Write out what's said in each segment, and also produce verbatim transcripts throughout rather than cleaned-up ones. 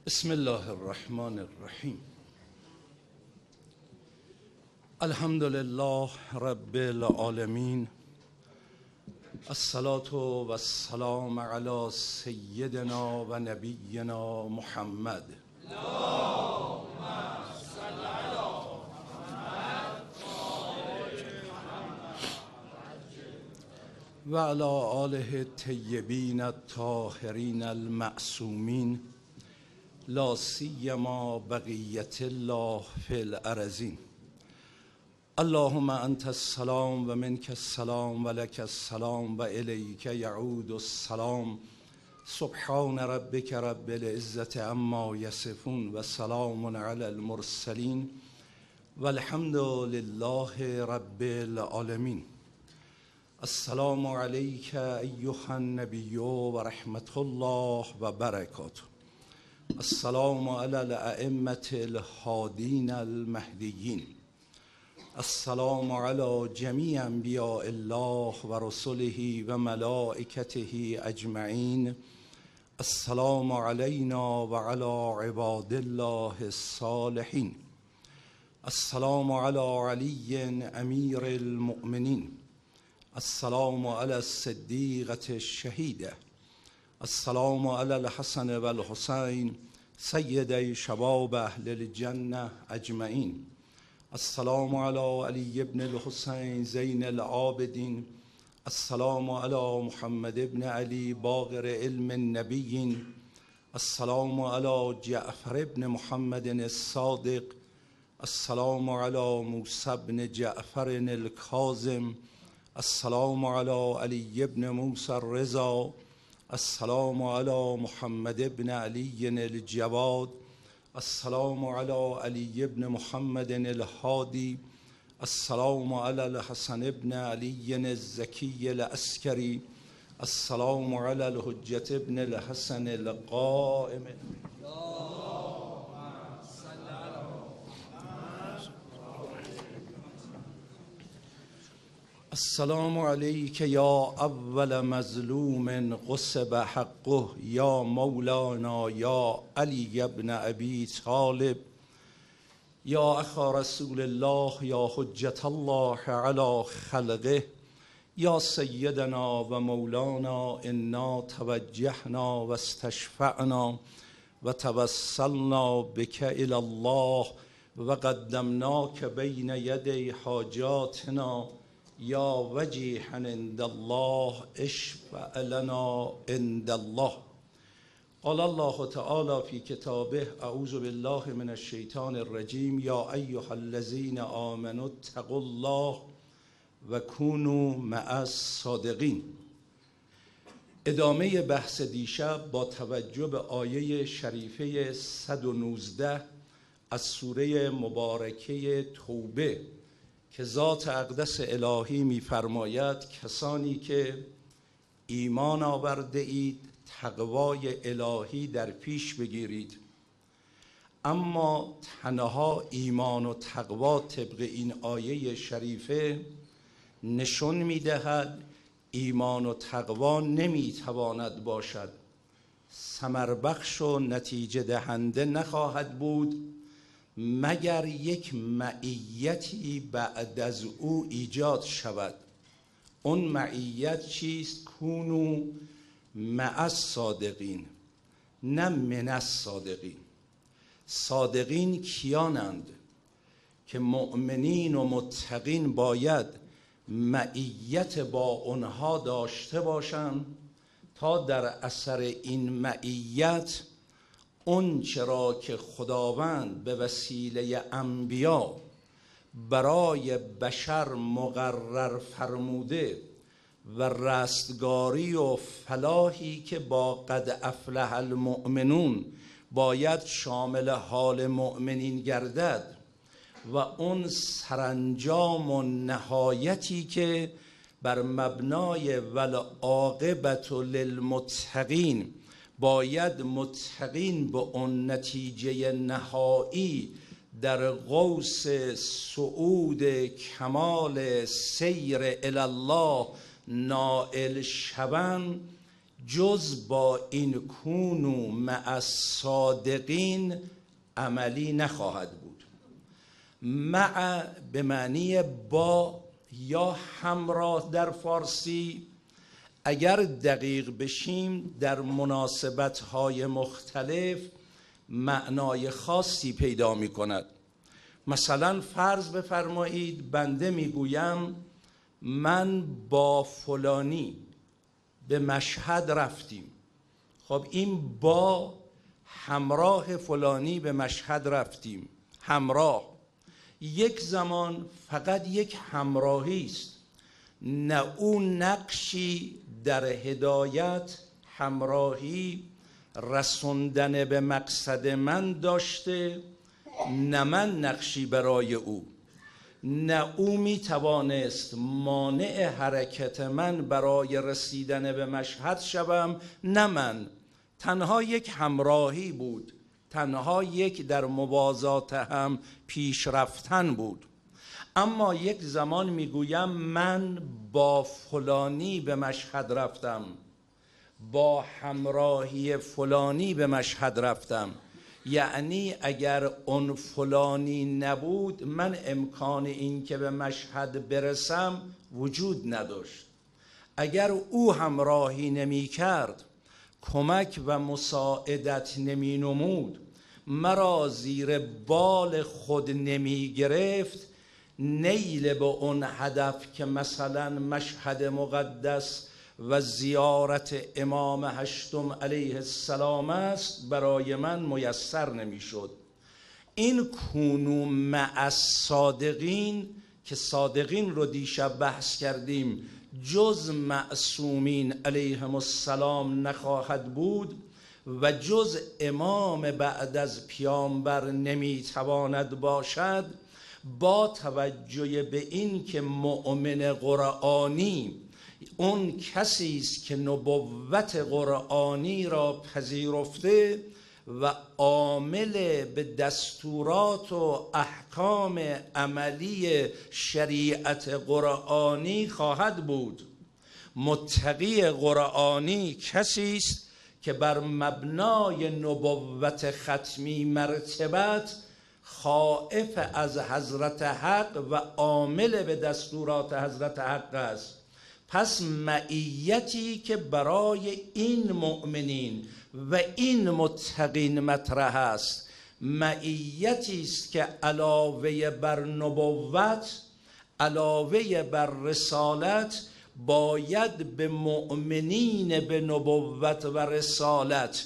بسم الله الرحمن الرحیم. الحمد لله رب العالمین، الصلاة و السلام علی سیدنا و نبینا محمد. و علی آله الطیبین الطاهرین المعصومین، لا سیما بقیت الله فی الارضین. اللهم انت السلام و منک السلام و لک السلام و الیک یعود السلام. سبحان ربک رب العزة عما یصفون و سلام علی المرسلین و الحمد لله رب العالمین. السلام علیک ایها النبی و رحمت الله و برکاته. السلام علی الائمة الهادین المهدیین. السلام علی جمیع انبیاء الله و رسله و ملائکته اجمعین. السلام علینا و علی عباد الله الصالحین. السلام علی علی امیر المؤمنین. السلام علی الصدیقة الشهیده. السلام علی الحسن و الحسین سیدی شباب اهل الجنه اجمعین. السلام علی علی ابن الحسین زین العابدین. السلام علی محمد ابن علی باقر علم النبیین. السلام علی جعفر ابن محمد الصادق. السلام علی موسی ابن جعفر الکاظم. السلام علی علی ابن موسی الرضا. السلام علی محمد ابن علی الجواد. السلام علی علی ابن محمد الهادی. السلام علی الحسن ابن علی الزکی العسکری. السلام علی الحجة ابن الحسن القائم. السلام علیک یا اول مظلوم غصب حقه یا مولانا یا علی ابن ابی طالب یا اخا رسول الله یا حجة الله علی خلقه یا سیدنا و مولانا. انا توجهنا و استشفعنا و توسلنا بک الی الله و قدمناک بین یدی حاجاتنا یا وجیها عند الله اشفع لنا عند الله. قال الله تعالی فی کتابه اعوذ بالله من الشیطان الرجیم یا ایها الذین آمنوا اتقوا الله و کونوا مع الصادقین. ادامه بحث دیشب با توجه به آیه شریفه صد و نوزده از سوره مبارکه توبه که ذات اقدس الهی می‌فرماید کسانی که ایمان آورده اید تقوای الهی در پیش بگیرید. اما تنها ایمان و تقوا طبق این آیه شریفه نشون می‌دهد ایمان و تقوا نمی‌تواند باشد، ثمربخش و نتیجه دهنده نخواهد بود مگر یک معیتی بعد از او ایجاد شود. اون معیت چیست؟ کونو مع الصادقین، نه من الصادقین. صادقین کیانند؟ که مؤمنین و متقین باید معیت با اونها داشته باشند تا در اثر این معیت اون چرا که خداوند به وسیله انبیا برای بشر مقرر فرموده و رستگاری و فلاحی که با قد افلح المؤمنون باید شامل حال مؤمنین گردد و اون سرانجام و نهایتی که بر مبنای والعاقبة للمتقین باید متقین به اون نتیجه نهایی در قوس صعود کمال سیر الی الله نائل شوند، جز با این کونو مع الصادقین عملی نخواهد بود. مع به معنی با یا همراه در فارسی اگر دقیق بشیم در مناسبت‌های مختلف معنای خاصی پیدا می کند. مثلا فرض بفرمایید بنده میگویم من با فلانی به مشهد رفتیم. خب این با همراه فلانی به مشهد رفتیم، همراه یک زمان فقط یک همراهی است، نه اون نقشی در هدایت، همراهی، رسوندن به مقصد من داشته، نه من نقشی برای او، نه او می توانست مانع حرکت من برای رسیدن به مشهد شوم، نه من. تنها یک همراهی بود، تنها یک در موازات هم پیش رفتن بود. اما یک زمان میگویم من با فلانی به مشهد رفتم، با همراهی فلانی به مشهد رفتم، یعنی اگر اون فلانی نبود من امکان این که به مشهد برسم وجود نداشت. اگر او همراهی نمی کرد، کمک و مساعدت نمی نمود، مرا زیر بال خود نمی گرفت، نیل به اون هدف که مثلا مشهد مقدس و زیارت امام هشتم علیه السلام است برای من میسر نمیشد. این کونو مع الصادقین که صادقین رو دیشب بحث کردیم جز معصومین علیهم السلام نخواهد بود و جز امام بعد از پیامبر نمیتواند باشد، با توجه به این که مؤمن قرآنی اون کسی است که نبوت قرآنی را پذیرفته و عامل به دستورات و احکام عملی شریعت قرآنی خواهد بود. متقی قرآنی کسی است که بر مبنای نبوت ختمی مرتبت خائف از حضرت حق و عامل به دستورات حضرت حق است. پس معیتی که برای این مؤمنین و این متقین مطرح است، معیتی است که علاوه بر نبوت، علاوه بر رسالت، باید به مؤمنین به نبوت و رسالت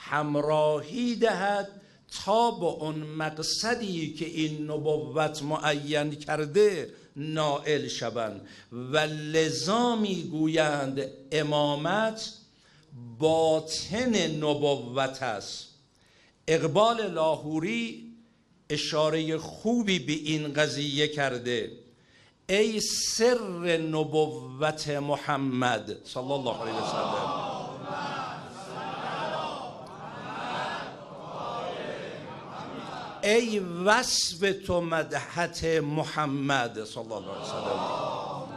همراهی دهد تا به اون مقصدی که این نبوت معین کرده نائل شوند. و لذا میگویند امامت باطن نبوت است. اقبال لاهوری اشاره خوبی به این قضیه کرده. ای سر نبوت محمد صلی الله علیه و سلم، ای وصف تو مدحت محمد صلی الله علیه و سلم.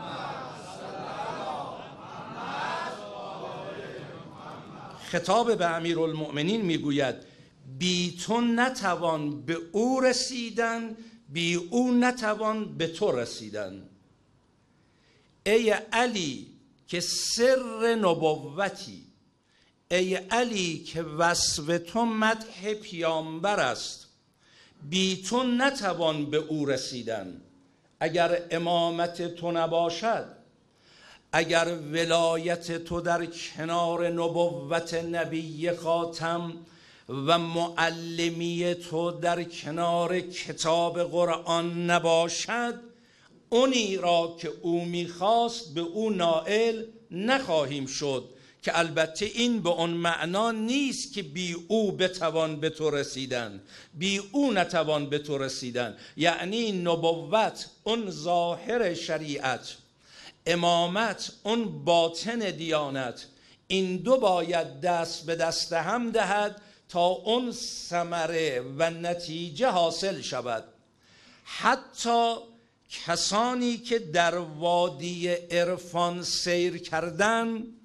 خطاب به امیرالمؤمنین میگوید بی تو نتوان به او رسیدن، بی او نتوان به تو رسیدن. ای علی که سر نبوتی، ای علی که وصف تو مدح پیامبر است، بی تو نتوان به او رسیدن. اگر امامت تو نباشد، اگر ولایت تو در کنار نبوت نبی خاتم و معلمی تو در کنار کتاب قرآن نباشد، اونی را که او میخواست به او نائل نخواهیم شد. که البته این به اون معنا نیست که بی او بتوان به تو رسیدن، بی او نتوان به تو رسیدن. یعنی نبوت اون ظاهر شریعت، امامت اون باطن دیانت، این دو باید دست به دست هم دهد تا اون ثمره و نتیجه حاصل شود. حتی کسانی که در وادی عرفان سیر کردن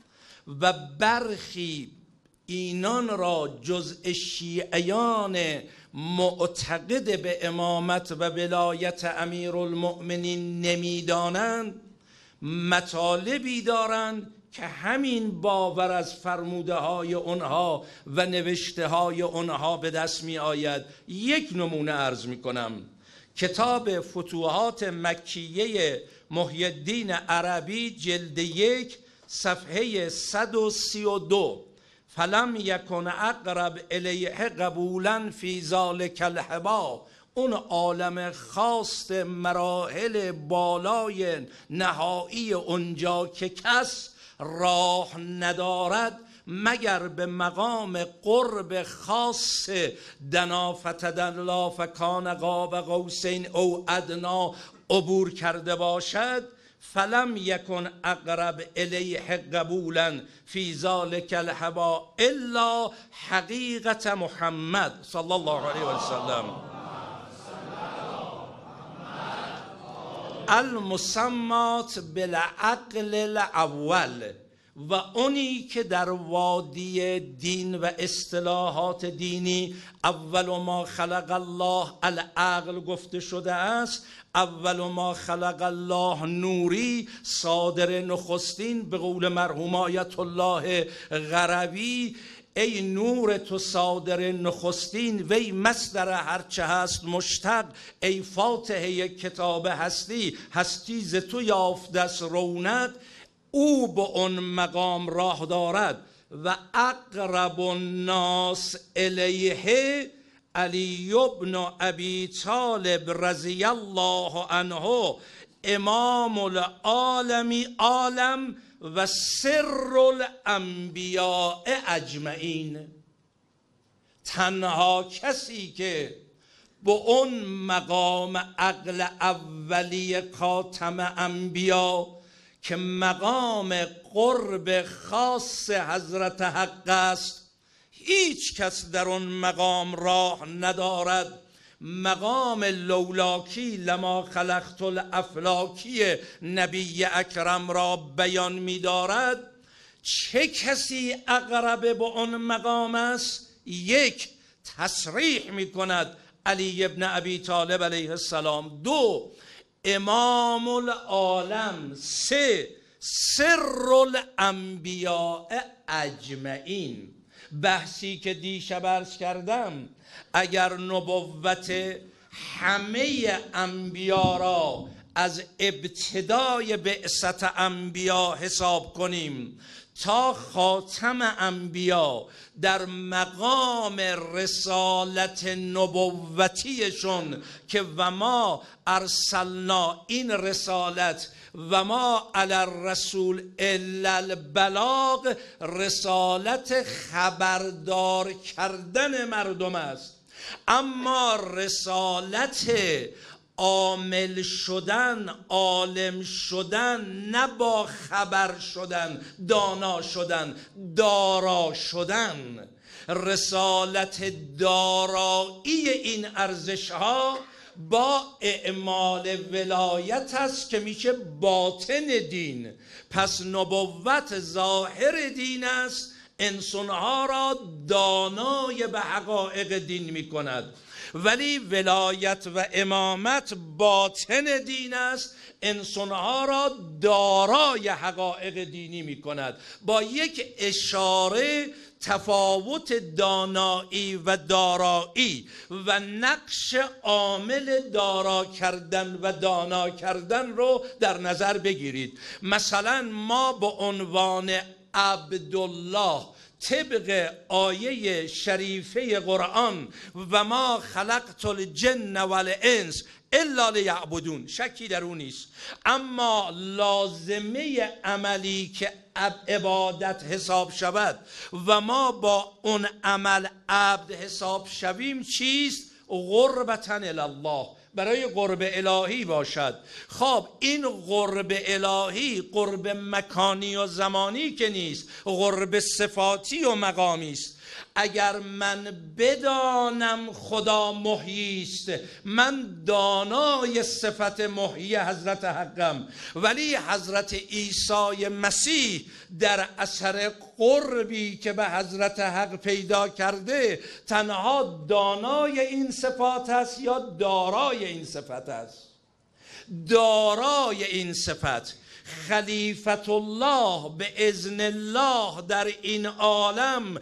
و برخی اینان را جزء شیعیان معتقد به امامت و ولایت امیرالمؤمنین نمیدانند، مطالبی دارند که همین باور از فرموده های اونها و نوشته های اونها به دست می آید. یک نمونه عرض می کنم. کتاب فتوحات مکیه محی الدین عربی جلد یک صفحه صد و سی و دو، فلم یکن اقرب الیه قبولا فی ذلک الحبا، اون عالم خاص مراحل بالای نهایی اونجا که کس راه ندارد مگر به مقام قرب خاص دنا فتدلا فکان قاب قوسین او ادنا عبور کرده باشد، فلم یکن اقرب الیه قبولا فی ذلک الهوا الا حقیقت محمد صلی الله علیه و سلم المسمات بالعقل الاول، و اونی که در وادی دین و اصطلاحات دینی اول ما خلق الله العقل گفته شده است. اول ما خلق الله نوری، صادر نخستین به قول مرحوم آیت الله غروی، ای نور تو صادر نخستین، وی مصدر هرچه هست مشتق، ای فاتحه کتاب هستی، هستی ز تو یافته است رونق، او به اون مقام راه دارد. و اقرب الناس الیه علی بن ابی طالب رضی الله عنه، امام العالمی عالم و سر الانبیاء اجمعین. تنها کسی که به اون مقام عقل اولی خاتم انبیا که مقام قرب خاص حضرت حق است، هیچ کس در اون مقام راه ندارد. مقام لولاکی لما خلقت الافلاکی نبی اکرم را بیان می دارد. چه کسی اقرب به اون مقام است؟ یک، تصریح می کند علی ابن ابی طالب علیه السلام. دو، امام العالم. سه، سر الانبیاء اجمعین. بحثی که دیشب عرض کردم، اگر نبوت همه انبیا را از ابتدای بعثت انبیا حساب کنیم تا خاتم انبیا در مقام رسالت نبوتیشون که و ما ارسلنا، این رسالت و ما علی الرسول الا البلاغ، رسالت خبردار کردن مردم است. اما رسالت عامل شدن، عالم شدن، نه با خبر شدن، دانا شدن، دارا شدن، رسالت دارایی این ارزش ها با اعمال ولایت است که میشه باطن دین. پس نبوت ظاهر دین است، انسانها را دانای به حقایق دین میکند، ولی ولایت و امامت باطن دین است، انسانها را دارای حقایق دینی میکند. با یک اشاره تفاوت دانایی و دارایی و نقش عامل دارا کردن و دانا کردن رو در نظر بگیرید. مثلا ما به عنوان عبدالله طبق آیه شریفه قرآن و ما خلقت الجن والانس الا لیعبدون، شکی در اون نیست، اما لازمه عملی که عبادت حساب شود و ما با اون عمل عبد حساب شویم چیست؟ قربتاً الله، برای قرب الهی باشد. خب این قرب الهی قرب مکانی و زمانی که نیست، قرب صفاتی و مقامی است. اگر من بدانم خدا محیی است، من دانای صفت محیی حضرت حقم، ولی حضرت عیسی مسیح در اثر قربی که به حضرت حق پیدا کرده تنها دانای این صفات است یا دارای این صفت است؟ دارای این صفت. خلیفت الله به اذن الله در این عالم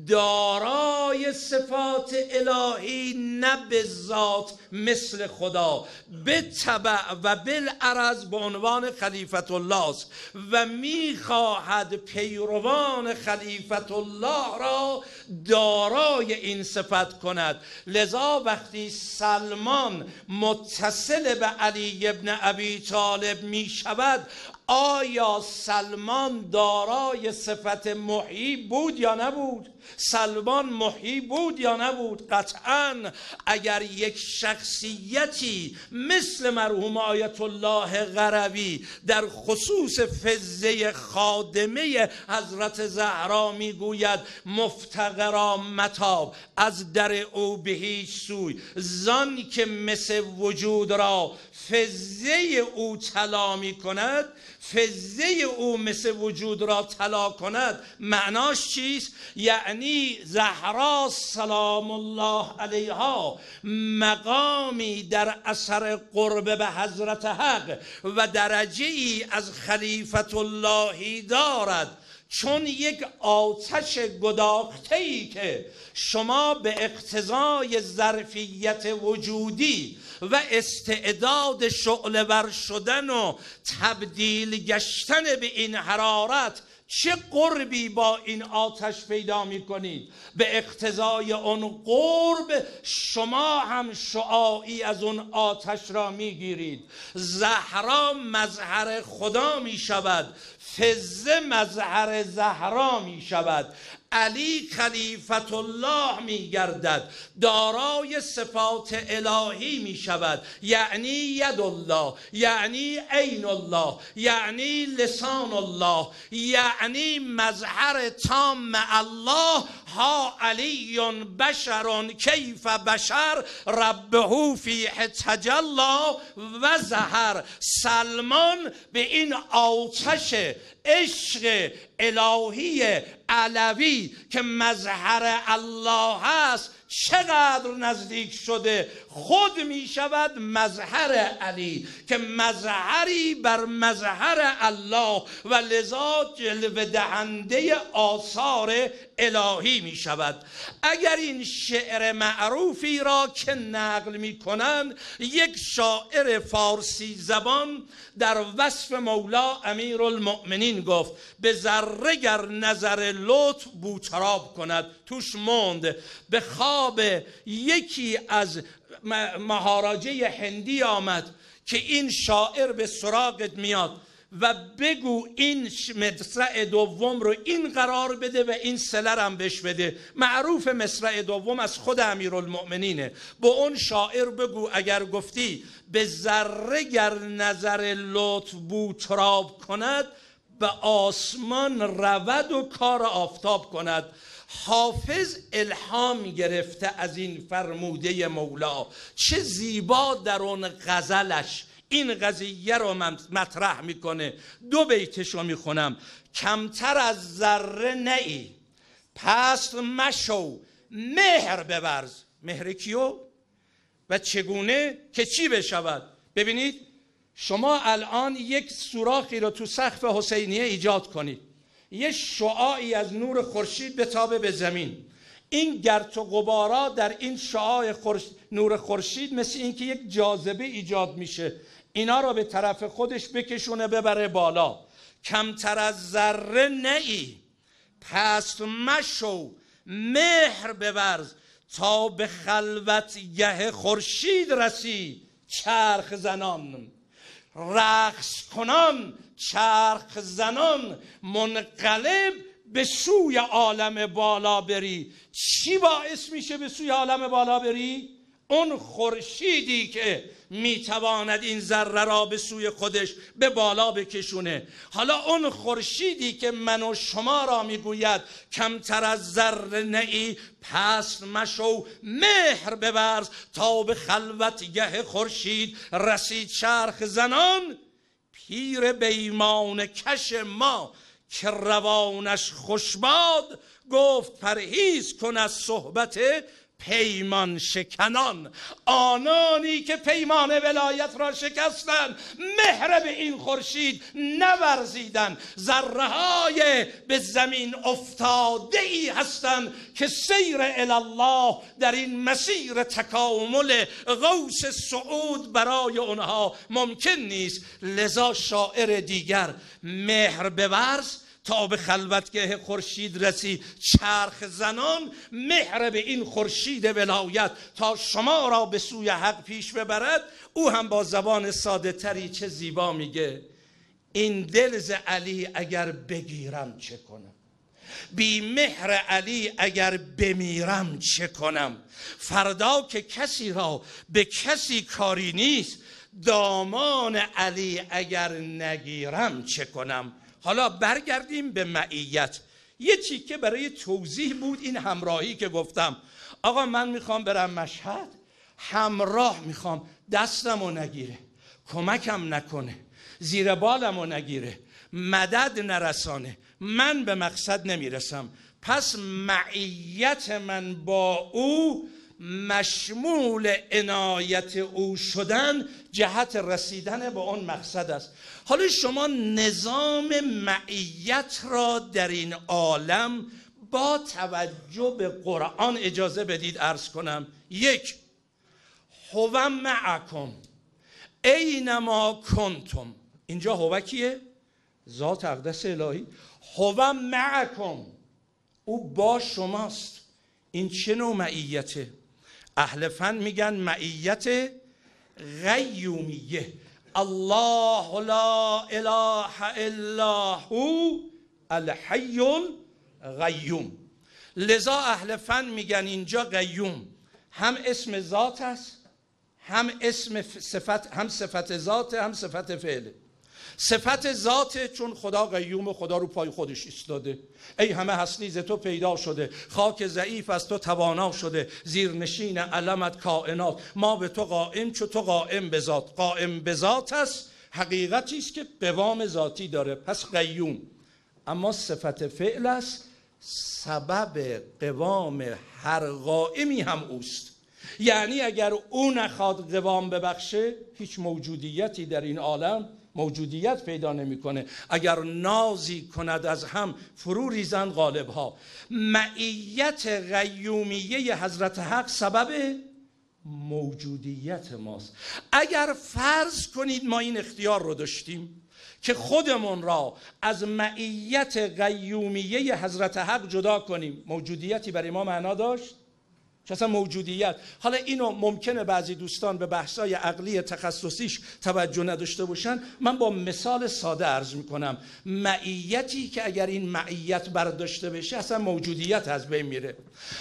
دارای صفات الهی، نه به ذات مثل خدا، به تبع و بالعرض به عنوان خلیفت الله است و میخواهد پیروان خلیفت الله را دارای این صفت کند. لذا وقتی سلمان متصل به علی ابن ابی طالب می شود، آیا سلمان دارای صفت محیی بود یا نبود؟ سلمان محیی بود یا نبود؟ قطعاً. اگر یک شخصیتی مثل مرحوم آیت الله قروی در خصوص فضه خادمه حضرت زهرا میگوید مفتقرا متاب، از در او به هیچ سوی، زان که مثل وجود را فضه او طلا می کند، فضه او مثل وجود را طلا کند، معناش چیست؟ یعنی زهرا سلام الله علیها مقامی در اثر قرب به حضرت حق و درجه ای از خلیفت اللهی دارد، چون یک آتش گداخته‌ای که شما به اقتضای ظرفیت وجودی و استعداد شعله ور شدن و تبدیل گشتن به این حرارت چه قربی با این آتش پیدا می کنید، به اقتضای اون قرب شما هم شعاعی از اون آتش را می گیرید. زهرا مظهر خدا می شود، فضه مظهر زهرا می شود، علی خلیفت الله می گردد، دارای صفات الهی می شود، یعنی ید الله، یعنی عین الله، یعنی لسان الله، یعنی مظهر تام الله. ها علی بشر کیف بشر ربه فیه تجلی و ظهر. سلمان به این آتش عشق الهی علوی که مظهر الله است چقدر نزدیک شده، خود می شود مظهر علی که مظهری بر مظهر الله و لذا جلوه دهنده آثار الهی می شود. اگر این شعر معروفی را که نقل می کنند یک شاعر فارسی زبان در وصف مولا امیرالمؤمنین گفت: به ذره گر نظر لطف بوتراب کند. توش موند به خواب یکی از مهاراجه هندی آمد که این شاعر به سراغت میاد و بگو این مصرع دوم رو این قرار بده و این سلر هم بهش بده. معروف مصرع دوم از خود امیرالمؤمنینه. با اون شاعر بگو اگر گفتی به ذره گر نظر لطف بوتراب کند، به آسمان رود و کار آفتاب کند. حافظ الهام گرفته از این فرموده مولا. چه زیبا در اون غزلش این قضیه رو مطرح میکنه. دو بیتشو میخونم: کمتر از ذره نئی پست مشو مهر بورز. مهر کیو و چگونه که چی بشود؟ ببینید شما الان یک سوراخی رو تو سقف حسینیه ایجاد کنید، یه شعاعی از نور خورشید بتابه به زمین. این گرد و غبارا در این شعاع خورش... نور خورشید مثل این که یک جاذبه ایجاد میشه، اینا رو به طرف خودش بکشونه ببره بالا. کمتر از ذره نئی پست مشو مهر بورز، تا به خلوت گه خورشید رسی چرخ زنان. رقص کنان چرخ زنان منقلب به سوی عالم بالا بری. چی باعث میشه به سوی عالم بالا بری؟ اون خورشیدی که میتواند این ذره را به سوی خودش به بالا بکشونه. حالا اون خورشیدی که من و شما را میگوید کمتر از ذره نئی، پست مشو مهر ببرز تا به خلوتگه خورشید رسید چرخ زنان. پیر بیمان کش ما که روانش خوشباد، گفت پرهیز کن از صحبت پیمان شکنان. آنانی که پیمان ولایت را شکستند، مهر به این خورشید نورزیدند، ذره های به زمین افتاده ای هستند که سیر الله در این مسیر تکامل غوث صعود برای اونها ممکن نیست. لذا شاعر دیگر مهر بورز تا به خلوتگاه خورشید رسی چرخ زنان، مهر به این خورشید ولایت تا شما را به سوی حق پیش ببرد. او هم با زبان ساده تری چه زیبا میگه: این دل ز علی اگر بگیرم چه کنم، بی مهر علی اگر بمیرم چه کنم، فردا که کسی را به کسی کاری نیست، دامان علی اگر نگیرم چه کنم. حالا برگردیم به معیت. یه تیکه برای توضیح بود این همراهی که گفتم. آقا من میخوام برم مشهد، همراه میخوام، دستمو نگیره، کمکم نکنه، زیر بالمو نگیره، مدد نرسانه، من به مقصد نمیرسم. پس معیت من با او مشمول عنایت او شدن جهت رسیدن به اون مقصد است. حالا شما نظام معیت را در این عالم با توجه به قرآن اجازه بدید عرض کنم. یک، هو معکم اینما کنتم. اینجا هو کیه؟ ذات اقدس الهی. هو معکم، او با شماست. این چه نوع معیته؟ اهل فن میگن معیت غیومیه. الله لا اله الا هو الحی القیوم. لذا اهل فن میگن اینجا قیوم هم اسم ذات است، هم اسم صفت، هم صفت ذات، هم صفت فعله. صفت ذات چون خدا قیوم، خدا رو پای خودش ایستاده. ای همه هستی ز تو پیدا شده، خاک ضعیف از تو توانا شده، زیرنشین علمت کائنات، ما به تو قائم چو تو قائم به ذات. قائم به ذات است، حقیقتی است که قوام ذاتی داره، پس قیوم. اما صفت فعل است، سبب قوام هر قائمی هم اوست. یعنی اگر او نخواد قوام ببخشه، هیچ موجودیتی در این عالم موجودیت پیدا نمیکنه. اگر نازی کند از هم فرو ریزند غالب ها. معیت قیومیه حضرت حق سبب موجودیت ماست. اگر فرض کنید ما این اختیار رو داشتیم که خودمون را از معیت قیومیه حضرت حق جدا کنیم، موجودیتی برای ما معنا داشت؟ که اصلا موجودیت، حالا اینو ممکنه بعضی دوستان به بحثای عقلی تخصصیش توجه نداشته باشن، من با مثال ساده عرض میکنم. معیتی که اگر این معیت برداشته بشه اصلا موجودیت از بین میره.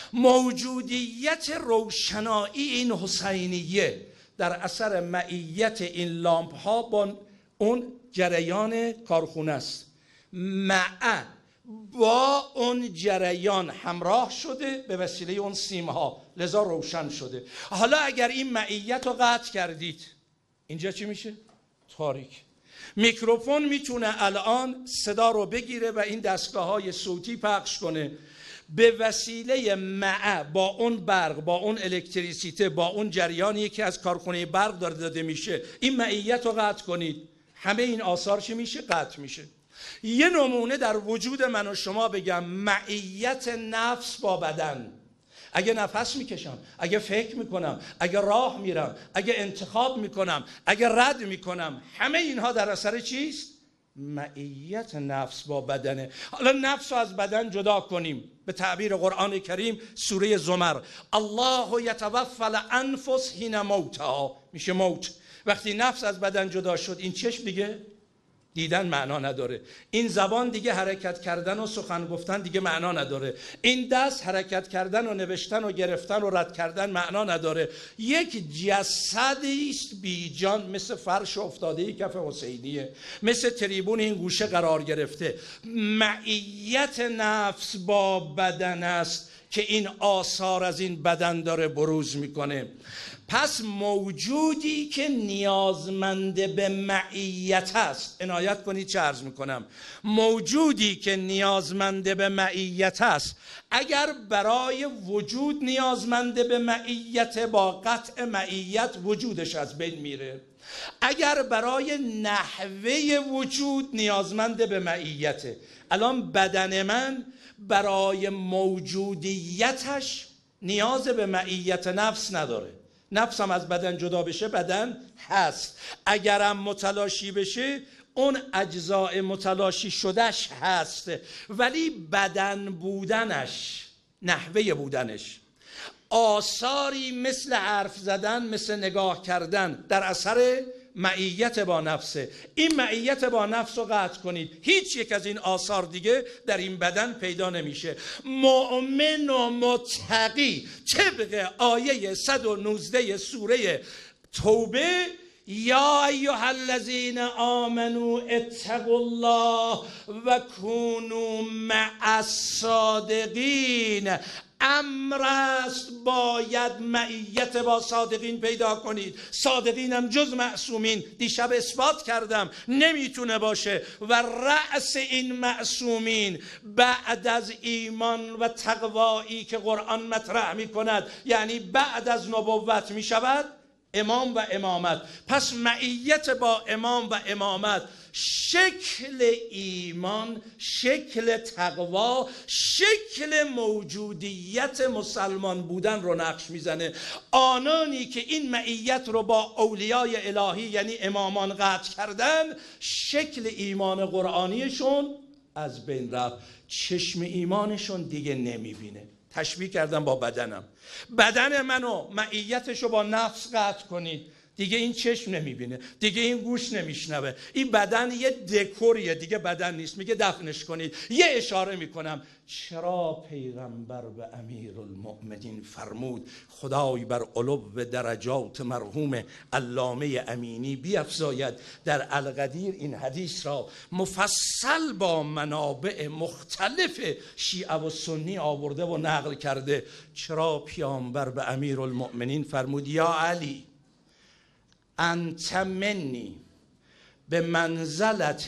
موجودیت روشنایی این حسینیه در اثر معیت این لامپ ها با اون جریان کارخونه است. مع با اون جریان همراه شده به وسیله اون سیمها، لذا روشن شده. حالا اگر این معیت رو قطع کردید، اینجا چی میشه؟ تاریک. میکروفون میتونه الان صدا رو بگیره و این دستگاه های صوتی پخش کنه. به وسیله مع با اون برق، با اون الکتریسیته، با اون جریانی که از کارخونه برق داره داده میشه، این معیت رو قطع کنید، همه این آثار چی میشه؟ قطع میشه. یه نمونه در وجود من و شما بگم، معیت نفس با بدن. اگه نفس میکشم، اگه فکر میکنم، اگه راه میرم، اگه انتخاب میکنم، اگه رد میکنم، همه اینها در اثر چیست؟ معیت نفس با بدنه. حالا نفس رو از بدن جدا کنیم. به تعبیر قرآن کریم سوره زمر، الله یتوفی الانفس حین موتها، میشه موت. وقتی نفس از بدن جدا شد، این چشم دیگه دیدن معنا نداره. این زبان دیگه حرکت کردن و سخن گفتن دیگه معنا نداره. این دست حرکت کردن و نوشتن و گرفتن و رد کردن معنا نداره. یک جسدی است بی جان، مثل فرش افتاده کف حسینیه، مثل تریبون این گوشه قرار گرفته. معیت نفس با بدن است که این آثار از این بدن داره بروز میکنه. پس موجودی که نیازمند به معیت است، عنایت کنید چه عرض میکنم، موجودی که نیازمند به معیت است، اگر برای وجود نیازمند به معیت، با قطع معیت وجودش از بین میره. اگر برای نحوه وجود نیازمند به معیته، الان بدن من برای موجودیتش نیاز به معیت نفس نداره. نفسم از بدن جدا بشه بدن هست، اگرم متلاشی بشه اون اجزاء متلاشی شدهش هست، ولی بدن بودنش، نحوه بودنش، آثاری مثل حرف زدن، مثل نگاه کردن در اثر معیت با نفسه. این معیت با نفس رو قطع کنید، هیچ یک از این آثار دیگه در این بدن پیدا نمیشه. مؤمن و متقی طبق آیه صد و نوزده سوره توبه، یا ایها الذین آمنوا اتقوا الله و کونوا مع الصادقین، امر است باید معیت با صادقین پیدا کنید. صادقین هم جز معصومین، دیشب اثبات کردم نمیتونه باشه. و رأس این معصومین بعد از ایمان و تقوایی که قرآن مطرح میکند، یعنی بعد از نبوت میشود امام و امامت. پس معیت با امام و امامت شکل ایمان، شکل تقوا، شکل موجودیت مسلمان بودن رو نقش میزنه. آنانی که این معیت رو با اولیای الهی یعنی امامان قطع کردن، شکل ایمان قرآنیشون از بین رفت، چشم ایمانشون دیگه نمیبینه. تشبیه کردم با بدنم، بدن منو معیتشو با نفس قطع کنید، دیگه این چشم نمیبینه، دیگه این گوش نمیشنوه، این بدن یه دکوریه دیگه بدن نیست. میگه دفنش کنید. یه اشاره میکنم، چرا پیغمبر به امیرالمؤمنین فرمود خدای بر علو درجات مرحوم علامه امینی بیفزاید در القدیر این حدیث را مفصل با منابع مختلف شیعه و سنی آورده و نقل کرده. چرا پیامبر به امیرالمؤمنین فرمود یا علی انت منی به منزلت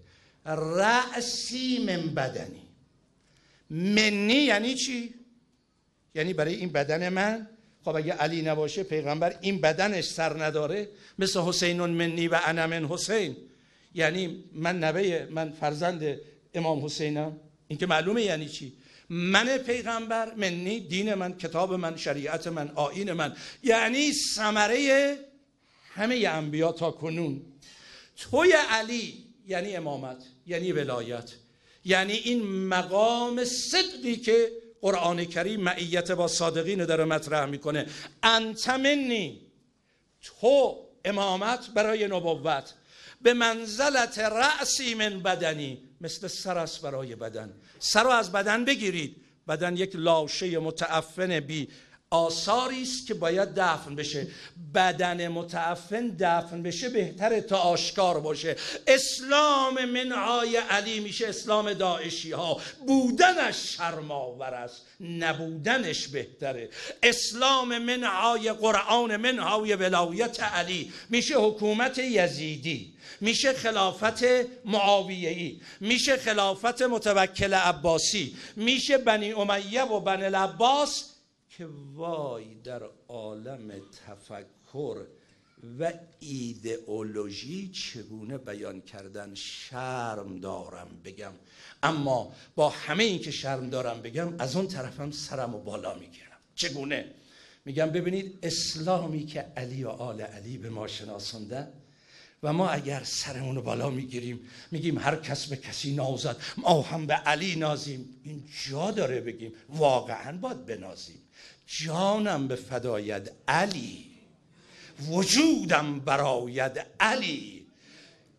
رأسی من بدنی. منی یعنی چی؟ یعنی برای این بدن من. خب اگه علی نباشه پیغمبر این بدنش سر نداره، مثل حسین منی و انا من حسین، یعنی من نوه، من فرزند امام حسینم. این که معلومه یعنی چی. من پیغمبر، منی دین من، کتاب من، شریعت من، آیین من، یعنی ثمره همه انبیا تا کنون. توی علی یعنی امامت، یعنی ولایت، یعنی این مقام صدقی که قرآن کریم معیت با صادقین داره مطرح میکنه. انت منی، تو امامت برای نبوت، به منزلت رأسی من بدنی، مثل سر است برای بدن. سر رو از بدن بگیرید، بدن یک لاشه متعفن بی آثاری است که باید دفن بشه. بدن متعفن دفن بشه بهتره تا آشکار باشه. اسلام منهای علی میشه اسلام داعشی ها. بودنش شرم‌آور است، نبودنش بهتره. اسلام منهای قرآن، منهای ولایت علی میشه حکومت یزیدی، میشه خلافت معاویه‌ای، میشه خلافت متوکل عباسی، میشه بنی امیه و بنی العباس. که وای در عالم تفکر و ایدئولوژی چگونه بیان کردن شرم دارم بگم، اما با همه این که شرم دارم بگم از اون طرفم سرم و بالا میگیرم. چگونه؟ میگم ببینید اسلامی که علی و آل علی به ما شناسوندن و ما اگر سرمون رو بالا میگیریم میگیم هر کس به کسی نازد ما هم به علی نازیم، این جا داره بگیم واقعا باید بنازیم. جانم به فداید علی، وجودم براید علی،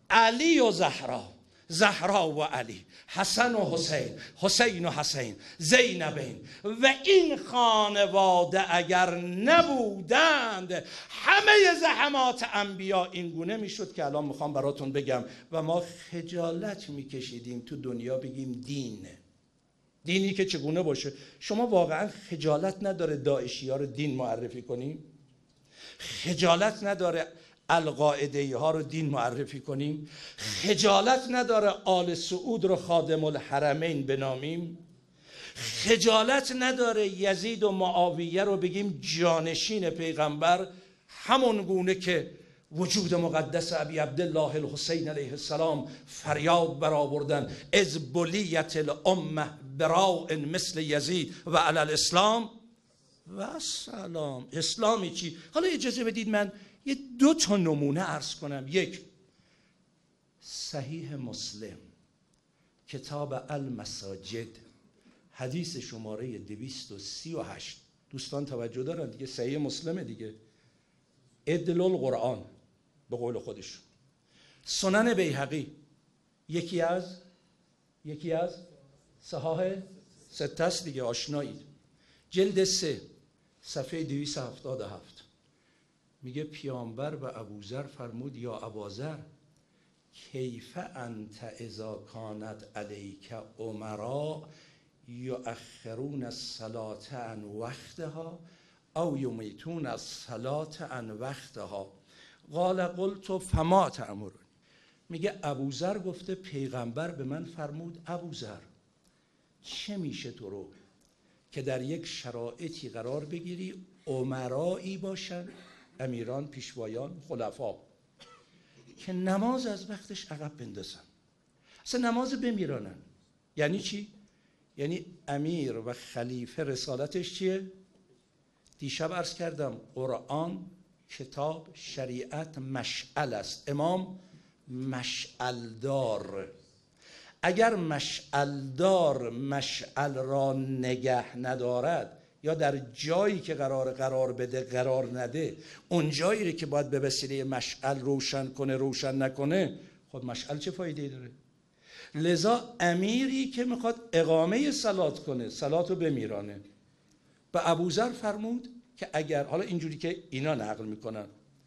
علی و زهرا، زهرا و علی، حسن و حسین، حسین و حسین، زینبین و این خانواده اگر نبودند همه زحمات انبیا این گونه میشد که الان میخوام براتون بگم. و ما خجالت میکشیدیم تو دنیا بگیم دین، دینی که چگونه باشه. شما واقعا خجالت نداره داعشی ها رو دین معرفی کنیم؟ خجالت نداره القاعده‌ای ها رو دین معرفی کنیم؟ خجالت نداره آل سعود رو خادم الحرمین بنامیم؟ خجالت نداره یزید و معاویه رو بگیم جانشین پیغمبر، همون گونه که وجود مقدس ابی عبدالله الحسین علیه السلام فریاد برآوردن از بلیت الامه براء مثل یزید و علی الاسلام و سلام. اسلامی چی؟ حالا اجازه بدید من یه دو تا نمونه عرض کنم. یک، صحیح مسلم کتاب المساجد حدیث شماره دویست و سی و هشت. دوستان توجه دارن دیگه، صحیح مسلمه دیگه، عدل القرآن به قول خودش. سنن بیهقی یکی از یکی از صحاح سته است دیگه، آشنایید. جلد سه صفحه دویست و هفتاد و هفت میگه پیامبر به ابوذر فرمود یا اباذر کیف انت اذا کانت علیک امراء یؤخرون الصلاة عن وقتها او یمیتون الصلاة عن وقتها قال قلت فما تأمرون. میگه ابوذر گفته پیغمبر به من فرمود ابوذر چه میشه تو رو که در یک شرایطی قرار بگیری امرایی باشن، امیران، پیشوایان، خلفا، که نماز از وقتش عقب بندازن، اصلا نماز بمیرانن. یعنی چی؟ یعنی امیر و خلیفه رسالتش چیه؟ دیشب عرض کردم قرآن کتاب شریعت مشعل است، امام مشعلدار. اگر مشعلدار مشعل را نگه ندارد یا در جایی که قرار قرار بده قرار نده، اون جایی که باید به وسیله مشعل روشن کنه روشن نکنه، خود مشعل چه فایده داره؟ لذا امیری که میخواد اقامه صلات کنه، صلات رو بمیرانه، به ابوذر فرمود که اگر، حالا اینجوری که اینا نقل میکنن،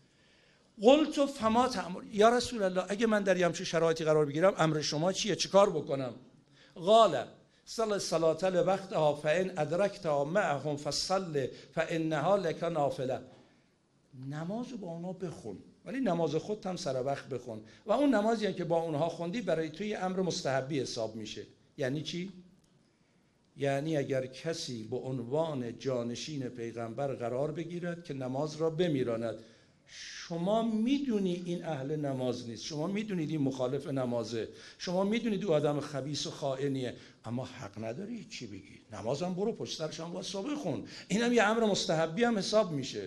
قلت فما تأمر، یا رسول الله اگه من در همچین شرایطی قرار بگیرم امر شما چیه، چیکار بکنم؟ قال صل الصلاة لوقتها فان ادرکتها معهم فصل فانها لک نافله. نمازو با اونا بخون ولی نماز خودت هم سر وقت بخون و اون نمازی هم که با اونها خوندی برای توی امر مستحبی حساب میشه. یعنی چی؟ یعنی اگر کسی به عنوان جانشین پیغمبر قرار بگیرد که نماز را بمیراند، شما میدونی این اهل نماز نیست، شما میدونید این مخالف نمازه، شما میدونید او آدم خبیث و خائنیه، اما حق نداری چی بگی، نمازم برو پشت سرش هم واسه بخون، اینم یه امر مستحبی هم حساب میشه.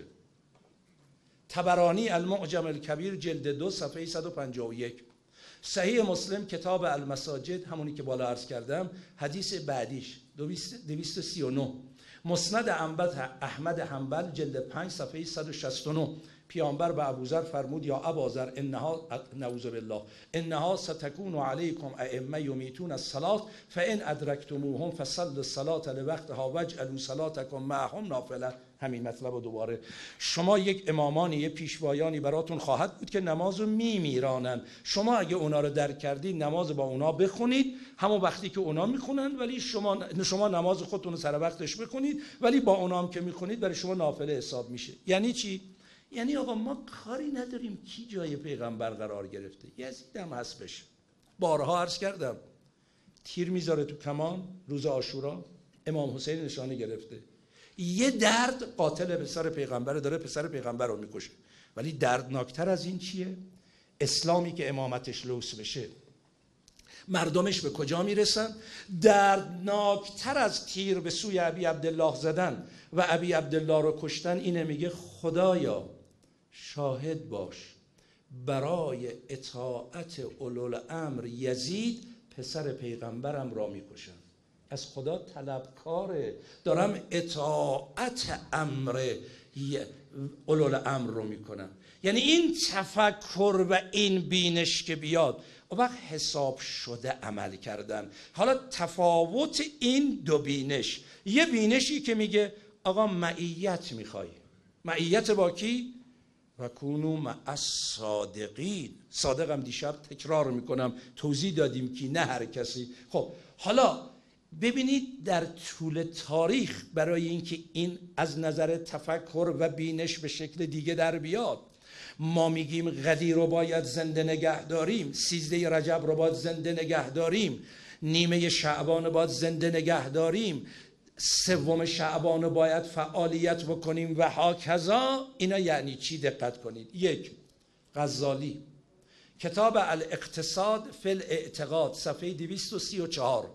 طبرانی المعجم الکبیر جلد دو صفحه صد و پنجاه و یک. صحیح مسلم کتاب المساجد همونی که بالا عرض کردم حدیث بعدیش دویست و سی و نه. مسند احمد حنبل جلد پنج صفحه صد و شصت و نه. پیامبر به ابوذر فرمود یا اباذر انها نعوذ بالله انها ستكون علیکم ائمه یمیتون الصلاة فان ادرکتموهم فصلوا الصلاة لوقتها واجعلوا صلاتکم معهم نافله. همین مطلب دوباره، شما یک امامانی، یک پیشوایانی براتون خواهد بود که نمازو میمیرانن، شما اگه اونا رو درک کردید نماز با اونا بخونید همون وقتی که اونا میخونن، ولی شما شما نماز خودتون رو سر وقتش بخونید ولی با اونا هم که میخونید برای شما نافله حساب میشه. یعنی چی؟ یعنی آقا ما کاری نداریم کی جای پیغمبر قرار گرفته، یزید هم حسبش. بارها عرض کردم تیر میذاره تو کمان روز عاشورا، امام حسین نشانه گرفته، یه درد قاتل پسر پیغمبر داره، پسر پیغمبر رو میکشه، ولی دردناکتر از این چیه؟ اسلامی که امامتش لوث بشه مردمش به کجا میرسن؟ دردناکتر از تیر به سوی ابی عبدالله زدن و ابی عبدالله رو کشتن اینه، میگه خدایا شاهد باش برای اطاعت اولوالامر یزید پسر پیغمبرم را میکشن. از خدا طلبکاره، دارم اطاعت امر اولوالامر رو میکنم. یعنی این تفکر و این بینش که بیاد، اون وقت حساب شده عمل کردن. حالا تفاوت این دو بینش، یه بینشی که میگه آقا معیت میخوای، معیت با کی؟ و کونو مع الصادقین. صادقم دیشب تکرار میکنم، توضیح دادیم که نه هر کسی. خب حالا ببینید در طول تاریخ برای اینکه این از نظر تفکر و بینش به شکل دیگه در بیاد، ما میگیم قدیر رو باید زنده نگه داریم، سیزده رجب رو باید زنده نگه داریم، نیمه شعبان رو باید زنده نگه داریم، سوم شعبان رو باید فعالیت بکنیم و هاکذا. اینا یعنی چی؟ دقت کنید. یک، غزالی کتاب الاقتصاد فی الاعتقاد صفحه دویست و سی و چهار،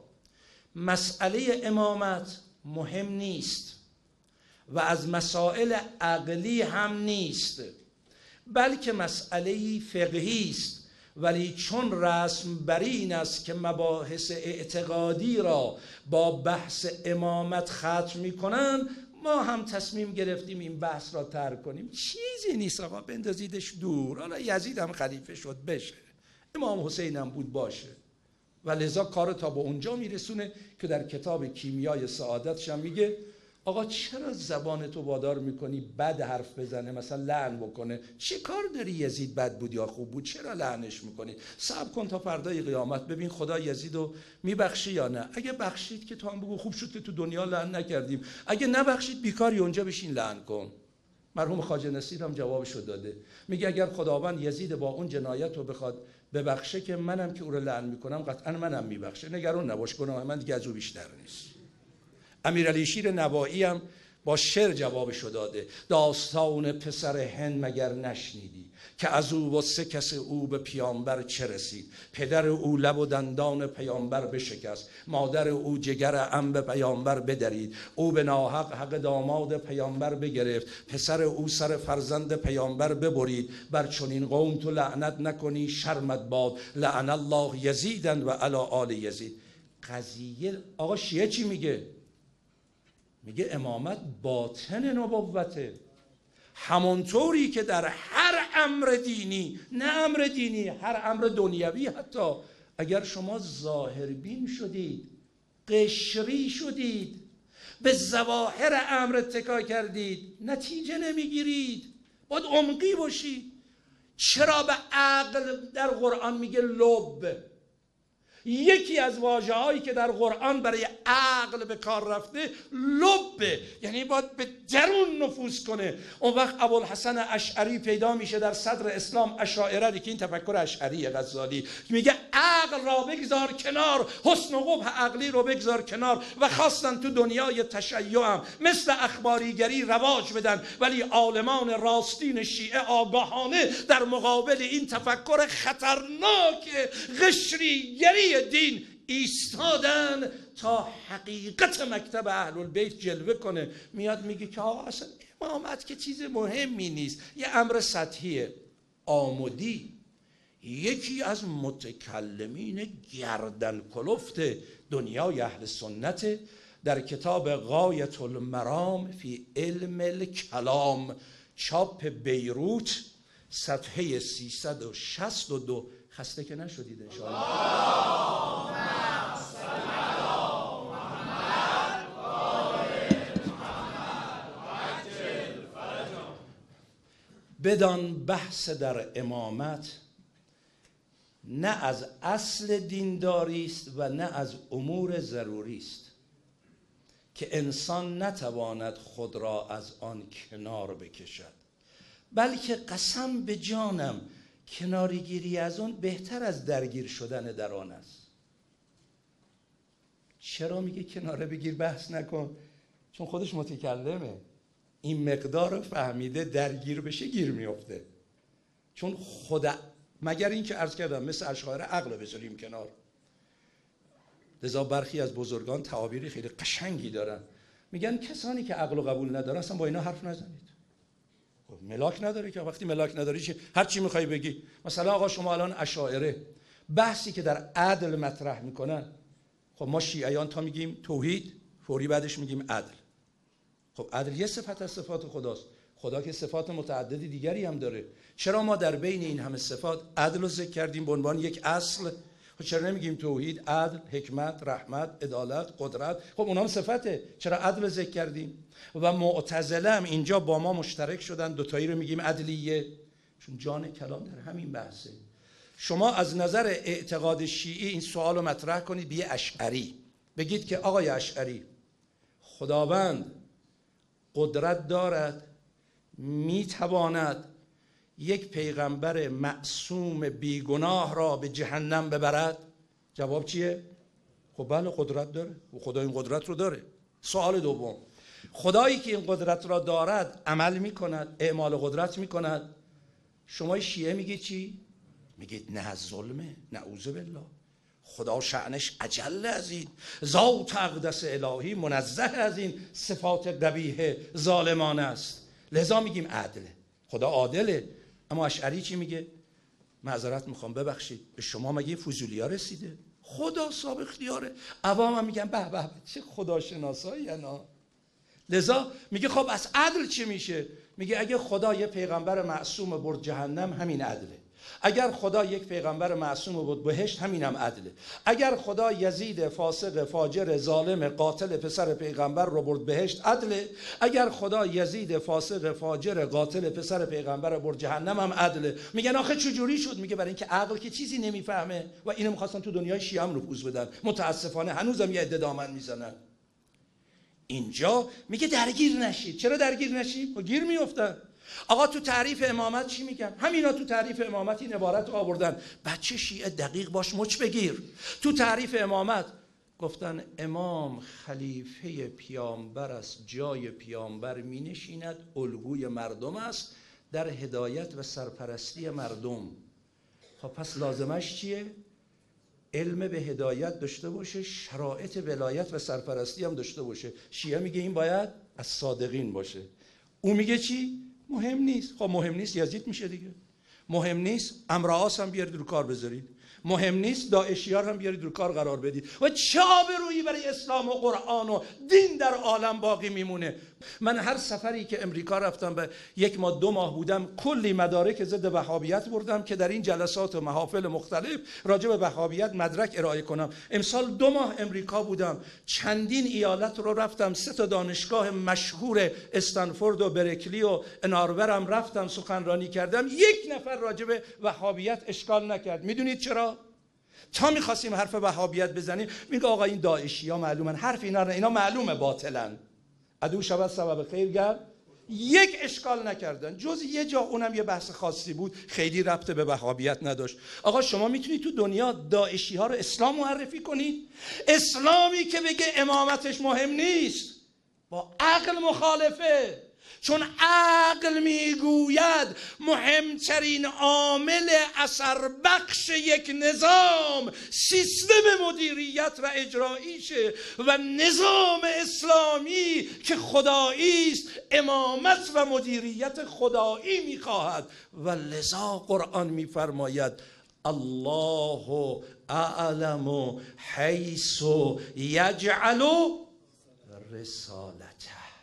مسئله امامت مهم نیست و از مسائل عقلی هم نیست، بلکه مسئله فقهی است، ولی چون رسم بر این است که مباحث اعتقادی را با بحث امامت ختم می‌کنند، ما هم تصمیم گرفتیم این بحث را ترک کنیم. چیزی نیست آقا، بندازیدش دور. حالا یزید هم خلیفه شد بشه، امام حسین هم بود باشه، و لذا کار تا به اونجا میرسونه که در کتاب کیمیای سعادتش هم میگه آقا چرا زبان تو وادار میکنی بد حرف بزنه، مثلا لعن بکنه؟ چه کار داری یزید بد بود یا خوب بود، چرا لعنش میکنی؟ صبر کن تا فردای قیامت ببین خدا یزیدو میبخشی یا نه. اگه بخشید که تو هم بگو خوب شد که تو دنیا لعن نکردیم، اگه نبخشید بیکاری اونجا بشین لعن کن. مرحوم خواجه نصیر هم جوابشو داده، میگه اگر خداوند یزید با اون جنایت رو بخواد ببخشه که منم که او رو لعن میکنم قطعا منم میبخشه، نگران نباش، گناه من دیگه از او بیشتر نیست. امیرعلی شیر نوایی هم با شعر جوابشو داده، داستان پسر هند مگر نشنیدی که از او و سه کس او به پیامبر چه رسید؟ پدر او لب و دندان پیامبر بشکست، مادر او جگر عم به پیامبر بدرید، او به ناحق حق داماد پیامبر بگرفت، پسر او سر فرزند پیامبر ببرید، بر چنین قوم تو لعنت نکنی شرمت باد، لعن الله یزیدن و علی آل یزید. قضیه آقا شیعه چی میگه؟ میگه امامت باطن نبوته، همونطوری که در هر امر دینی، نه امر دینی، هر امر دنیوی حتی، اگر شما ظاهربین شدید، قشری شدید، به ظواهر امر اتکا کردید، نتیجه نمیگیرید، باید عمقی باشید. چرا به عقل در قرآن میگه لب؟ یکی از واژه‌هایی که در قرآن برای عقل به کار رفته لبه، یعنی باید به درون نفوذ کنه. اون وقت ابوالحسن اشعری پیدا میشه در صدر اسلام، اشاعره که این تفکر اشعری غزالی میگه عقل را بگذار کنار، حسن و قبح عقلی رو بگذار کنار، و خواستن تو دنیای تشیع هم مثل اخباریگری رواج بدن، ولی عالمان راستین شیعه آگاهانه در مقابل این تفکر خطرناک قشریگری دین ایستادن تا حقیقت مکتب اهل البیت جلوه کنه. میاد میگه که آقا اصلا امامت که چیز مهمی نیست، یه امر سطحیه. آمودی یکی از متکلمین گردن کلفت دنیای اهل سنت در کتاب غایة المرام فی علم الکلام، چاپ بیروت، صفحه سیصد و شصت و دو. خسته که نشدید انشاءالله. بدان بحث در امامت نه از اصل دینداری است و نه از امور ضروری است که انسان نتواند خود را از آن کنار بکشد، بلکه قسم به جانم کنارگیری از اون بهتر از درگیر شدن در آن است. چرا میگه کناره بگیر بحث نکن؟ چون خودش متکلمه، این مقدار رو فهمیده، درگیر بشه گیر میفته. چون خود مگر این که عرض کردم مثل اشاعره عقل بذاریم کنار. لذا برخی از بزرگان تعابیری خیلی قشنگی دارن، میگن کسانی که عقل و قبول ندارن اصلا با اینا حرف نزنید. ملاک نداره که، وقتی ملاک نداری چی هر چی میخوای بگی. مثلا آقا شما الان اشاعره بحثی که در عدل مطرح میکنن، خب ما شیعیان تا میگیم توحید، فوری بعدش میگیم عدل. خب عدل یه صفت از صفات خداست. خدا که صفات متعددی دیگری هم داره. چرا ما در بین این همه صفات عدل رو ذکر کردیم به عنوان یک اصل؟ خب چرا نمیگیم توحید، عدل، حکمت، رحمت، عدالت، قدرت؟ خب اونها هم صفته، چرا عدل رو ذکر کردیم؟ و معتزله هم اینجا با ما مشترک شدن، دوتایی رو میگیم عدلیه، چون جان کلام در همین بحثه. شما از نظر اعتقاد شیعی این سوال رو مطرح کنید به اشعری، بگید که آقای اشعری، خداوند قدرت دارد میتواند یک پیغمبر معصوم بیگناه را به جهنم ببرد؟ جواب چیه؟ خب بله قدرت داره، و خدا این قدرت رو داره. سوال دوم، خدایی که این قدرت را دارد عمل میکند، اعمال قدرت میکند؟ شما شیعه میگید چی؟ میگید نه ظلمه، نعوذ بالله، خدا شأنش اجل از این، ذات اقدس الهی منزه از این صفات قبیح ظالمانه است، لذا میگیم عدله، خدا عادله. اما اشعری چی میگه؟ معذرت میخوام ببخشید، به شما مگه فضولیا رسیده؟ خدا صاحب اختیاره. عوام هم میگن به به چه خداشناسایی انا. لذا میگه خب از عدل چی میشه؟ میگه اگه خدا یه پیغمبر معصوم برد جهنم، همین عدله. اگر خدا یک پیغمبر معصوم بود بهشت، همینم عدله. اگر خدا یزید فاسق فاجر ظالم قاتل پسر پیغمبر رو برد بهشت، عدله. اگر خدا یزید فاسق فاجر قاتل پسر پیغمبر رو برد جهنم، هم عدله. میگن آخه چجوری شد؟ میگه برای اینکه عقل که چیزی نمیفهمه و اینو میخواستن تو دنیای شیعه هم نفوذ بدن، متاسفانه هنوزم یه عده دامن میزنن. اینجا میگه درگیر نشید. چرا درگیر نشید؟ خب گیر میافتن. آقا تو تعریف امامت چی میگن؟ همینا تو تعریف امامت این عبارت آوردن، بچه شیعه دقیق باش مچ بگیر. تو تعریف امامت گفتن امام خلیفه پیامبر است، جای پیامبر می نشیند، الگوی مردم است در هدایت و سرپرستی مردم. خب پس لازمش چیه؟ علم به هدایت داشته باشه، شرایط ولایت و سرپرستی هم داشته باشه. شیعه میگه این باید از صادقین باشه. او میگه چی؟ مهم نیست. خب مهم نیست یزید میشه دیگه. مهم نیست عمرو عاص هم بیارید رو کار بذارید. مهم نیست داعشیار هم بیارید رو کار قرار بدید. و چه آبرویی برای اسلام و قرآن و دین در عالم باقی میمونه؟ من هر سفری که امریکا رفتم، به یک ماه دو ماه بودم، کلی مدارک ضد وهابیت بردم که در این جلسات و محافل مختلف راجع به وهابیت مدرک ارائه کنم. امسال دو ماه امریکا بودم، چندین ایالت رو رفتم، سه تا دانشگاه مشهور استنفورد و برکلی و انارورم رفتم سخنرانی کردم، یک نفر راجع به وهابیت اشکال نکرد. میدونید چرا؟ تا میخواستیم حرف وهابیت بزنیم میگه آقا این داعشی ها معلومن، حرف اینا اینا معلومه باطلن، عدو شود سبب خیر گرد. یک اشکال نکردن جز یه جا، اونم یه بحث خاصی بود، خیلی ربط به وهابیت نداشت. آقا شما میتونید تو دنیا داعشی ها رو اسلام معرفی کنید؟ اسلامی که بگه امامتش مهم نیست با عقل مخالفه، چون عقل میگوید مهمترین عامل اثر بخش یک نظام سیستم مدیریت و اجراییشه و نظام اسلامی که خدایی است امامت و مدیریت خدایی میخواهد و لذا قرآن میفرماید الله اعلم حیث یجعل رسالته.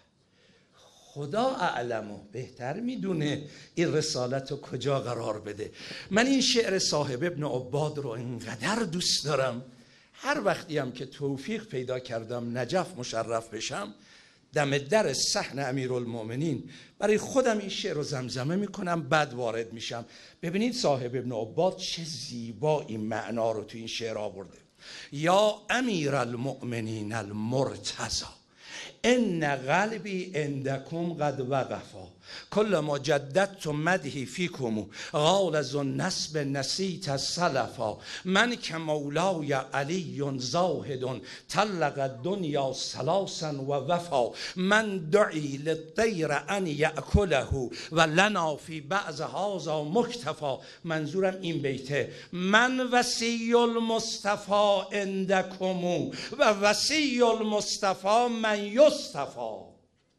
خدا اعلمو، بهتر میدونه این رسالت رو کجا قرار بده. من این شعر صاحب ابن عباد رو اینقدر دوست دارم، هر وقتی هم که توفیق پیدا کردم نجف مشرف بشم، دم در صحن امیرالمومنین برای خودم این شعر رو زمزمه میکنم، بعد وارد میشم. ببینید صاحب ابن عباد چه زیبا این معنا رو تو این شعر آورده. یا امیرالمؤمنین المرتضی ان قلبی عندکم قد وقفا کل ما جددت مدحی فیکم قال ذو النسب نسیت السلفا من که مولای علی زاهد طلق الدنیا ثلاثا و وفا من دعی للطیر ان یأکله و لنا فی بعض هذا مکتفا. منظورم این بیته، من وصی المصطفى عندکم و وصی المصطفى من یصطفی.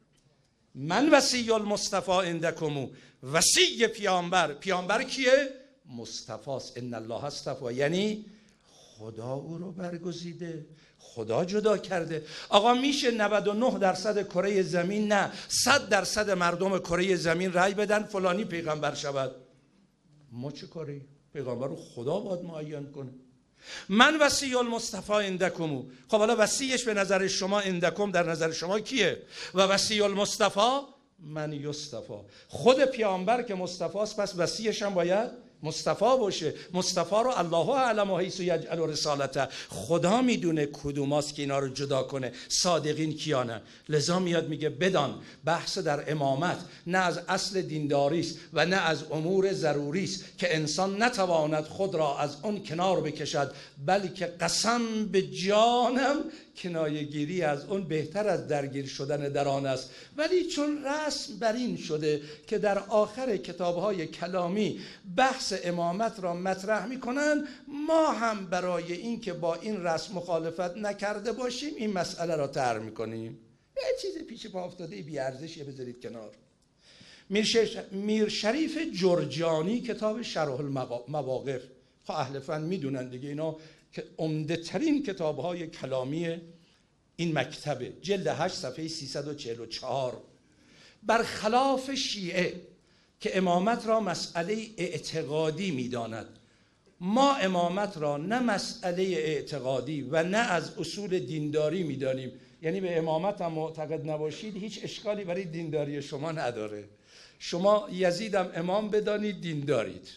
من وصی المصطفى عندکم، وصی پیامبر، پیامبر کیه؟ مصطفی است. ان الله اصطفی، یعنی خدا او رو برگزیده. خدا جدا کرده. آقا میشه نود و نه درصد کره زمین نه صد درصد مردم کره زمین رأی بدن فلانی پیغمبر شود؟ ما چه کاری؟ پیغمبر رو خدا باید معین کنه. من وصی المصطفی عندکم. خب حالا وصیش به نظر شما عندکم در نظر شما کیه؟ و وصی المصطفی من یصطفی. خود پیامبر که مصطفی است، پس وصیش هم باید مصطفی باشه. مصطفی رو الله اعلم حیث یجعل رسالته، خدا میدونه کدوماست که اینا رو جدا کنه، صادقین کیانه. لذا میاد میگه بدان بحث در امامت نه از اصل دینداری است و نه از امور ضروری است که انسان نتواند خود را از اون کنار بکشد، بلکه قسم به جانم کنایه‌گیری از اون بهتر از درگیر شدن در آن است. ولی چون رسم بر این شده که در آخر کتاب‌های کلامی بحث امامت را مطرح می‌کنند، ما هم برای این که با این رسم مخالفت نکرده باشیم این مسئله را طرح می‌کنیم. یه چیز پیش پا افتاده بی ارزش بذارید کنار. میر شریف جرجانی کتاب شرح المواقف، خب اهل فن میدونن دیگه، اینا که عمده ترین کتاب های کلامی این مکتبه، جلد هشت صفحه سیصد و چهل و چهار. برخلاف شیعه که امامت را مسئله اعتقادی میداند، ما امامت را نه مسئله اعتقادی و نه از اصول دینداری میدانیم. یعنی به امامت هم معتقد نباشید هیچ اشکالی برای دینداری شما نداره. شما یزیدم امام بدانید دین دارید،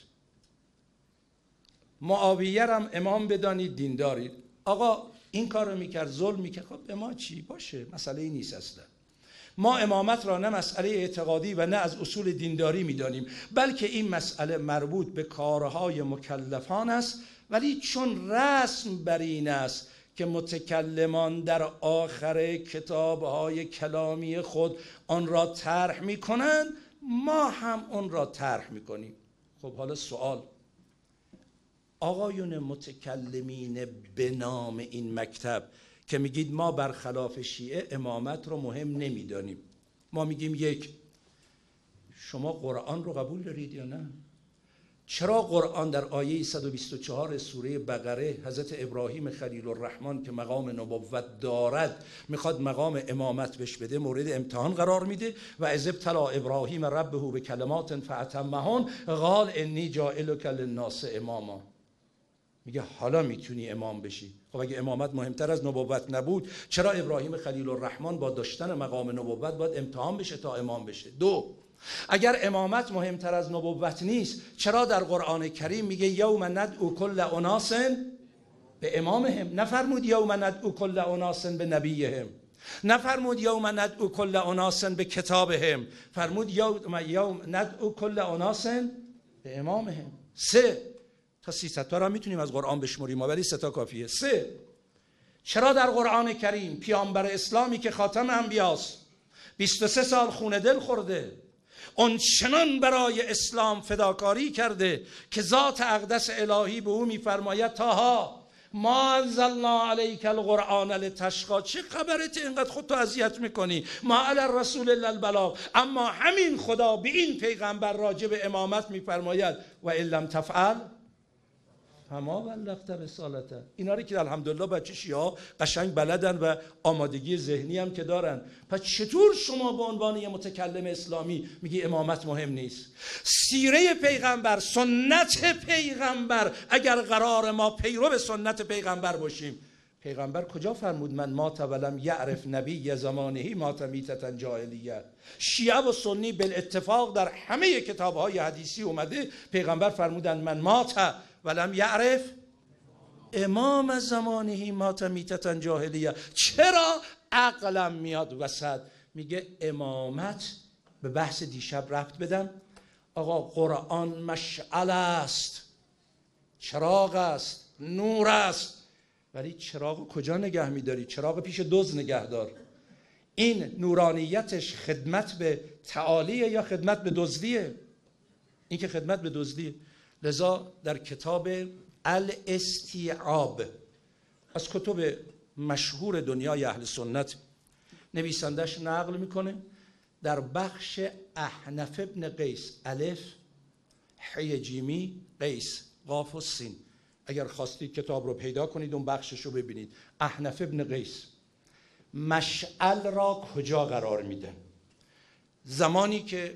معاویه هم امام بدانید دین دارید. آقا این کار رو میکرد، ظلم میکرد، خب به ما چی؟ باشه، مسئله ای نیست اصلا. ما امامت را نه مسئله اعتقادی و نه از اصول دینداری میدانیم، بلکه این مسئله مربوط به کارهای مکلفان است. ولی چون رسم بر این است که متکلمان در آخر کتابهای کلامی خود آن را طرح میکنند، ما هم اون را طرح میکنیم. خب حالا سوال، آقایون متکلمین به نام این مکتب که میگید ما برخلاف شیعه امامت رو مهم نمیدانیم، ما میگیم یک، شما قرآن رو قبول دارید یا نه؟ چرا قرآن در آیه صد و بیست و چهار سوره بقره حضرت ابراهیم خلیل الرحمن که مقام نبوت دارد میخواد مقام امامت بهش بده، مورد امتحان قرار میده؟ و اذ ابتلی ابراهیم ربه بکلمات فاتمهن قال انی جاعلک للناس اماما. میگه حالا میتونی امام بشی. خب اگه امامت مهمتر از نبوت نبود، چرا ابراهیم خلیل الرحمن با داشتن مقام نبوت باید امتحان بشه تا امام بشه؟ دو، اگر امامت مهمتر از نبوت نیست، چرا در قرآن کریم میگه یوم ندعو کل اناس به امامهم؟ نفرمود یوم ندعو کل اناس به نبیهم، نفرمود یوم ندعو کل اناس به کتابهم، فرمود یوم یوم ندعو کل اناس به امامهم. سه، تا سیصد تا را میتونیم از قرآن بشمریم ولی سه تا کافیه. سه، چرا در قرآن کریم پیامبر اسلامی که خاتم انبیاست بیست و سه سال خون دل خورده، اون چنان برای اسلام فداکاری کرده که ذات اقدس الهی به او میفرماید تاها ما انزلنا علیک القرآن لتشقی، چه خبرت اینقدر خودتو اذیت میکنی؟ ما علی الرسول الا البلاغ. اما همین خدا به این پیغمبر راجع به امامت میفرماید و ان لم تفعل فما بلغت رسالته. اینا رو که الحمدلله بچه شیعه قشنگ بلدن و آمادگی ذهنی هم که دارن. پس چطور شما به عنوان یه متکلم اسلامی میگی امامت مهم نیست؟ سیره پیغمبر، سنت پیغمبر، اگر قرار ما پیرو سنت پیغمبر باشیم، پیغمبر کجا فرمود من مات ولم یعرف نبی زمانه مات میتة جاهلیه؟ شیعه و سنی بالاتفاق در همه کتاب‌های حدیثی اومده پیغمبر فرمودن من مات ولم یعرف امام زمانه مات میتة جاهلیه. چرا؟ عقلم میاد وسط میگه امامت، به بحث دیشب ربط بدم، آقا قرآن مشعل است، چراغ است، نور است، ولی چراغ کجا نگه میداری؟ چراغ پیش دزد نگه دار. این نورانیتش خدمت به تعالیه یا خدمت به دزدیه؟ این که خدمت به دزدیه. لذا در کتاب الاستیعاب از کتب مشهور دنیای اهل سنت نویسندش نقل میکنه در بخش احنف ابن قیس، الف حی جیمی قیس قاف و سین، اگر خواستید کتاب رو پیدا کنید اون بخشش رو ببینید. احنف ابن قیس مشعل را کجا قرار میده؟ زمانی که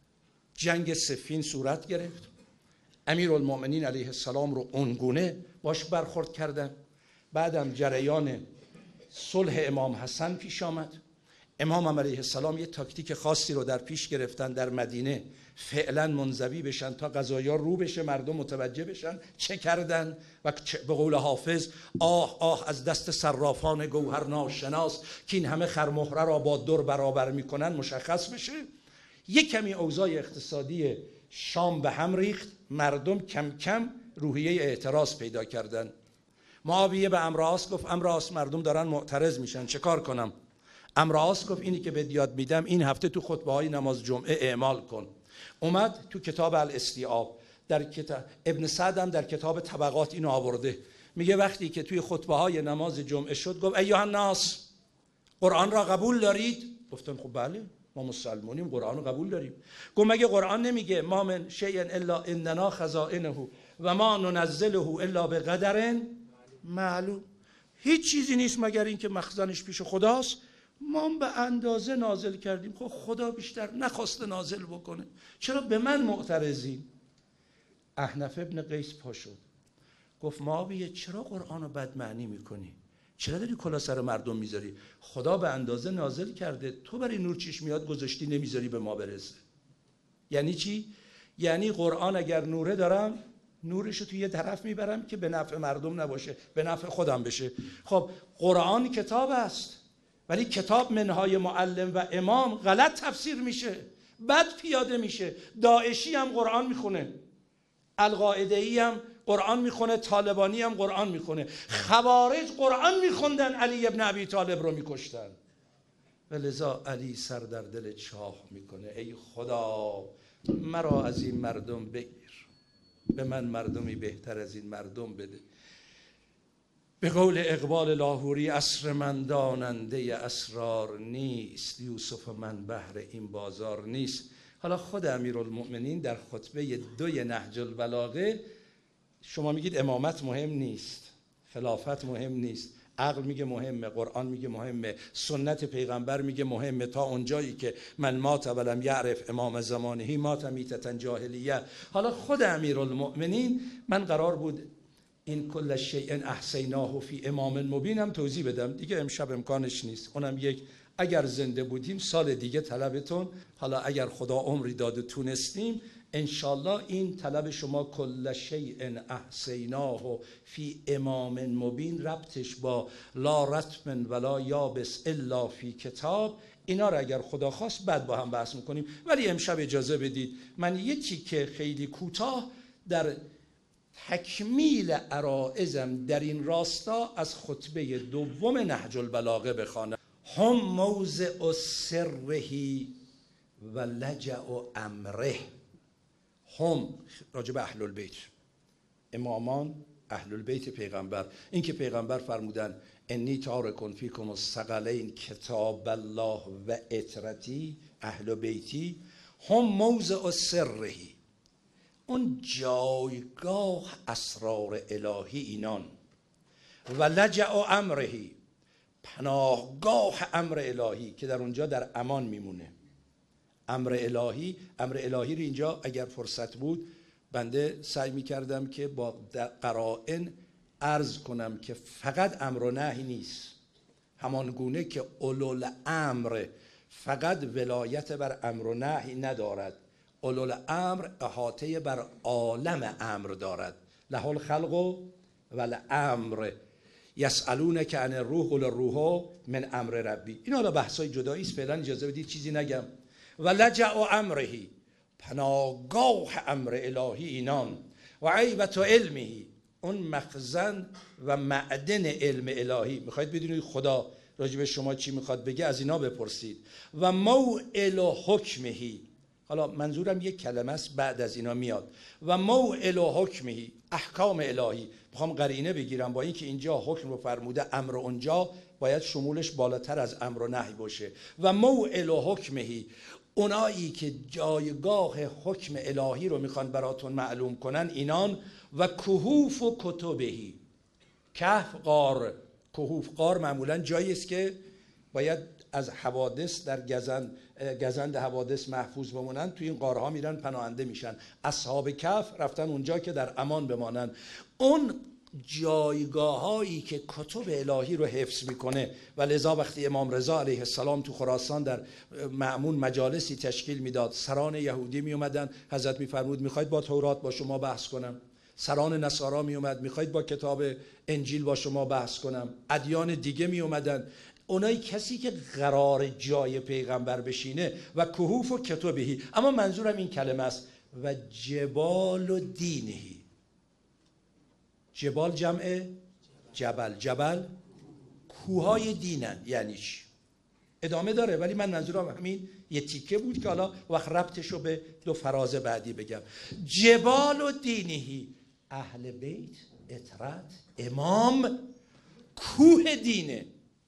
جنگ صفین صورت گرفت، امیرالمؤمنین علیه السلام رو اونگونه باش برخورد کردن. بعدم جریان صلح امام حسن پیش آمد. امام هم علیه السلام یه تاکتیک خاصی رو در پیش گرفتن در مدینه فعلا منزوی بشن تا قضایا رو بشه، مردم متوجه بشن. چه کردن؟ و به قول حافظ آه آه از دست صرافان گوهر ناشناس که این همه خرمهره را با در برابر میکنن مشخص بشه. یک کمی اوضاع اقتصادی شام به هم ریخت، مردم کم کم روحیه اعتراض پیدا کردن. معاویه به عمرو عاص گفت عمرو عاص مردم دارن معترض میشن، چه کار کنم؟ عمرو عاص گفت اینی که بهت یاد میدم این هفته تو خطبه های نماز جمعه اعمال کن. اومد تو کتاب الاستیعاب، در کتاب ابن سعد هم در کتاب طبقات اینو آورده، میگه وقتی که توی خطبه های نماز جمعه شد گفت ایها الناس قرآن را قبول دارید؟ گفتن خب بله ما مسلمانیم قرآن رو قبول داریم. گفت مگه قرآن نمیگه ما من شیء الا اننا خزائنه و ما ننزله الا بقدر معلوم؟ هیچ چیزی نیست مگر این که مخزنش پیش خداست، ما به اندازه نازل کردیم. خب خدا بیشتر نخواسته نازل بکنه، چرا به من معترضین؟ احنف ابن قیس پا شد گفت معاویه چرا قرآن رو بد معنی میکنی؟ چرا داری کلا سر مردم میذاری؟ خدا به اندازه نازل کرده، تو برای نور چیش میاد گذاشتی نمیذاری به ما برسه. یعنی چی؟ یعنی قرآن اگر نوره دارم نورش رو توی یه طرف میبرم که به نفع مردم نباشه، به نفع خودم بشه. خب قرآن کتاب است، ولی کتاب منهای معلم و امام غلط تفسیر میشه، بد پیاده میشه. داعشی هم قرآن میخونه، القاعده‌ای هم قرآن میخونه، طالبانی هم قرآن میخونه. خوارج قرآن میخوندن، علی ابن ابی طالب رو میکشتن. و لذا علی سر در دل چاه میکنه ای خدا مرا از این مردم بگیر، به من مردمی بهتر از این مردم بده. به قول اقبال لاهوری عصر من داننده اسرار نیست، یوسف من بهر این بازار نیست. حالا خود امیرالمؤمنین در خطبه دوی نهج البلاغه، شما میگید امامت مهم نیست، خلافت مهم نیست، عقل میگه مهمه، قرآن میگه مهمه، سنت پیغمبر میگه مهمه، تا اونجایی که من مات ولم یعرف امام زمانهی مات میتة جاهلیه. حالا خود امیرالمؤمنین، من قرار بود این کل شیء احصیناه فی امام مبین هم توضیح بدم، دیگه امشب امکانش نیست. اونم یک اگر زنده بودیم سال دیگه طلبتون، حالا اگر خدا عمری داد و تونستیم انشالله این طلب شما کل شیء احصیناه فی امام مبین ربطش با لا رطب ولا یابس الا فی کتاب، اینا رو اگر خدا خواست بعد با هم بحث میکنیم. ولی امشب اجازه بدید من یکی که خیلی کوتاه در تکمیل عرائزم در این راستا از خطبه دوم نهج البلاغه بخوانم. هم موضع سره و لجع امره. هم راجب اهل البیت، امامان اهل البیت پیغمبر، این که پیغمبر فرمودن انی تارکن فیکم الثقلین کتاب الله و اطرتی اهل بیتی. هم موضع سره، اون جایگاه اسرار الهی اینان، و لجع امرهی، پناهگاه امر الهی که در اونجا در امان میمونه. امر الهی، امر الهی رو اینجا اگر فرصت بود بنده سعی میکردم که با قرائن عرض کنم که فقط امر و نهی نیست، همان گونه که اولوالامر فقط ولایت بر امر و نهی ندارد، اولوالامر احاطه بر عالم امر دارد. له الخلق و الامر یسالونک عن الروح قل الروح من امر ربی. این حالا بحثای جدایی است، فعلا اجازه بدید چیزی نگم. و لجع امرهی، پناهگاه امر الهی اینان، و عیبت علمهی، اون مخزن و معدن علم الهی. میخواید بدونید خدا راجب شما چی میخواد بگه، از اینا بپرسید. و موئل حکمهی، حالا منظورم یک کلمه است بعد از اینا میاد. و موئل حکمهی، احکام الهی. میخوام قرینه بگیرم با اینکه اینجا حکم رو فرموده، امر اونجا باید شمولش بالاتر از امر و نهی باشه. و موئل حکمهی، اونایی که جایگاه حکم الهی رو میخوان براتون معلوم کنن اینان. و کهوف و کتبهی، کهف غار. کهوف غار معمولا جایی است که باید از حوادث در گزند گزند حوادث محفوظ بمونن، توی این غارها میرن پناهنده میشن. اصحاب کهف رفتن اونجا که در امان بمانن. اون جایگاه هایی که کتب الهی رو حفظ میکنه و لذا وقتی امام رضا علیه السلام تو خراسان در مأمون مجالسی تشکیل میداد، سران یهودی می اومدن، حضرت میفرمود میخواید با تورات با شما بحث کنم؟ سران نصارا می اومد، میخواید با کتاب انجیل با شما بحث کنم؟ ادیان دیگه می اومدن. اونایی کسی که قرار جای پیغمبر بشینه. و کهوف و کتبهی. اما منظورم این کلمه است و جبال و دینهی. جبال جمع جبل. جبل کوههای دینن. یعنی چی؟ ادامه داره ولی من منظورم همین یه تیکه بود که حالا وقت ربطش رو به دو فراز بعدی بگم. جبال و دینهی، اهل بیت، اطرت، امام، کوه دینه.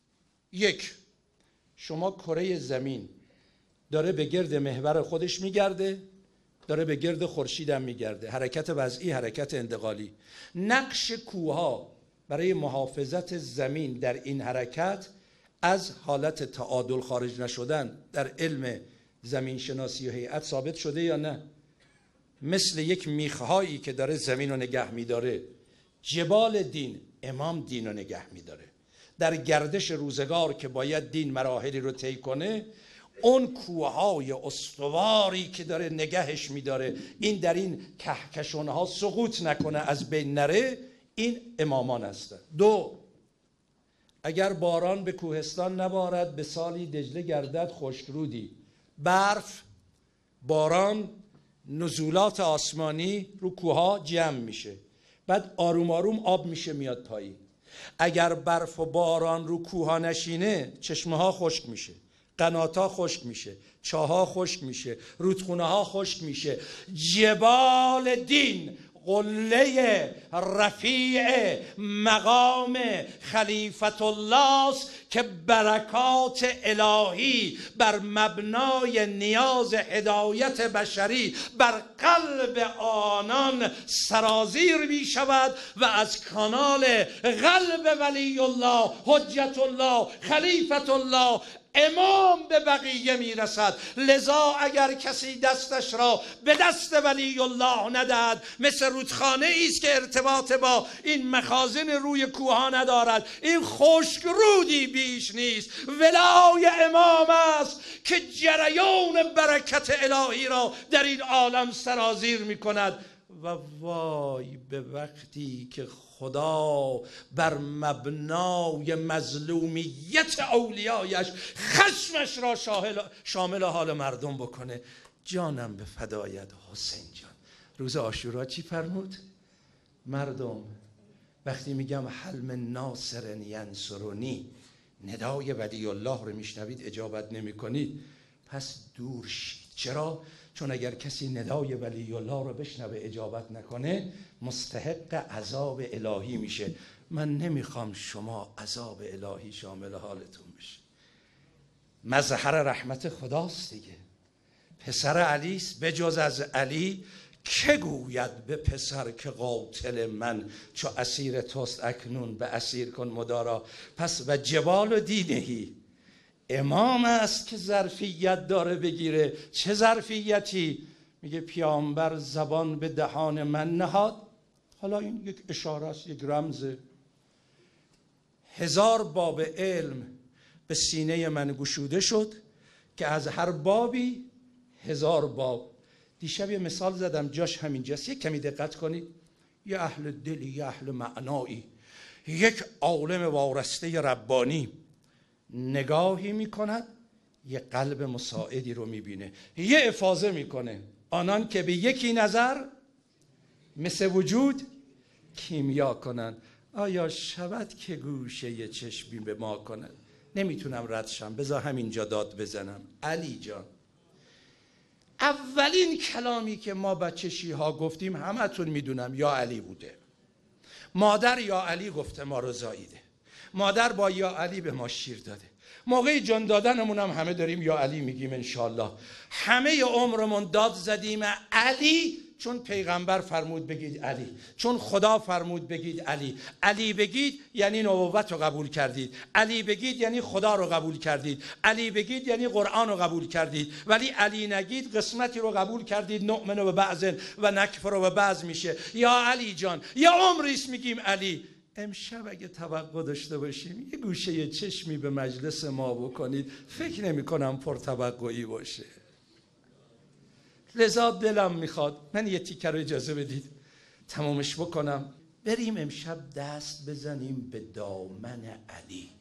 یک، شما کره زمین داره به گرد محور خودش میگرده، داره به گرد خورشید هم میگرده، حرکت وضعی، حرکت انتقالی. نقش کوهها برای محافظت زمین در این حرکت از حالت تعادل خارج نشدن در علم زمین شناسی و هیئت ثابت شده یا نه؟ مثل یک میخهایی که داره زمین رو نگه میداره. جبال دین، امام دین رو نگه میداره. در گردش روزگار که باید دین مراحلی رو طی کنه، اون کوههای استواری که داره نگهش میداره، این در این کهکشانها سقوط نکنه، از بین نره، این امامان هستن. دو، اگر باران به کوهستان نبارد به سالی دجله گردد خشکرودی. برف، باران، نزولات آسمانی رو کوها جمع میشه، بعد آروم آروم آب میشه میاد پایین. اگر برف و باران رو کوها نشینه چشمه ها خشک میشه، قناتا خشک میشه، چاها خشک میشه، رودخونه ها خشک میشه. جبال دین، قله رفیع مقام خلیفت الله است که برکات الهی بر مبنای نیاز هدایت بشری بر قلب آنان سرازیر می شود و از کانال قلب ولی الله، حجت الله، خلیفت الله، امام به بقیه میرسد. لذا اگر کسی دستش را به دست ولی الله ندهد، مثل رودخانه ایست که ارتباط با این مخازن روی کوه ندارد، این خشک رودی بیش نیست. ولای امام است که جریان برکت الهی را در این عالم سرازیر میکند. و وای به وقتی که خدا بر مبنای مظلومیت اولیایش خشمش را شامل حال مردم بکنه. جانم به فدایت حسین جان. روز عاشورا چی فرمود؟ مردم وقتی میگم حل من ناصر ینصرنی، ندای ولی الله رو میشنوید اجابت نمی کنید، پس دور شید. چرا؟ چون اگر کسی ندای ولی الله رو بشنوه اجابت نکنه مستحق عذاب الهی میشه. من نمیخوام شما عذاب الهی شامل حالتون بشه. مظهر رحمت خداست دیگه. پسر علیست، به جز از علی که گوید به پسر که قاتل من چو اسیر توست اکنون به اسیر کن مدارا. پس و جبال و دینهی، امام است که ظرفیت داره بگیره. چه ظرفیتی؟ میگه پیامبر زبان به دهان من نهاد. حالا این یک اشاره است، یک رمزه. هزار باب علم به سینه من گشوده شد که از هر بابی هزار باب. دیشب یه مثال زدم جاش همینجاست، یک کمی دقت کنید. یه اهل دلی، یه اهل معنایی، یک عالم وارسته ربانی نگاهی میکند، یه قلب مساعدی رو میبینه، یه افاضه میکنه. آنان که به یکی نظر مثل وجود کیمیا کنن، آیا شود که گوشه چشمی به ما کنن؟ نمیتونم ردشم، بذار همینجا داد بزنم. علی جان، اولین کلامی که ما بچه شیعه گفتیم همتون میدونم یا علی بوده. مادر یا علی گفته ما رو زاییده، مادر با یا علی به ما شیر داده، موقع جان دادنمون هم همه داریم یا علی میگیم انشالله. همه عمرمون داد زدیم علی، چون پیغمبر فرمود بگید علی، چون خدا فرمود بگید علی. علی بگید یعنی نبوت رو قبول کردید، علی بگید یعنی خدا رو قبول کردید، علی بگید یعنی قرآن رو قبول کردید. ولی علی نگید قسمتی رو قبول کردید، نؤمن و بعض و نکفر و بعض میشه. یا علی جان، یا عمریست میگیم علی. امشب اگه توقع داشته باشیم یه گوشه یه چشمی به مجلس ما بکنید، فکر نمی کنم پرتوقعی باشه. لذا دلم میخواد، من یه تیکه رو اجازه بدید تمامش بکنم، بریم امشب دست بزنیم به دامن علی.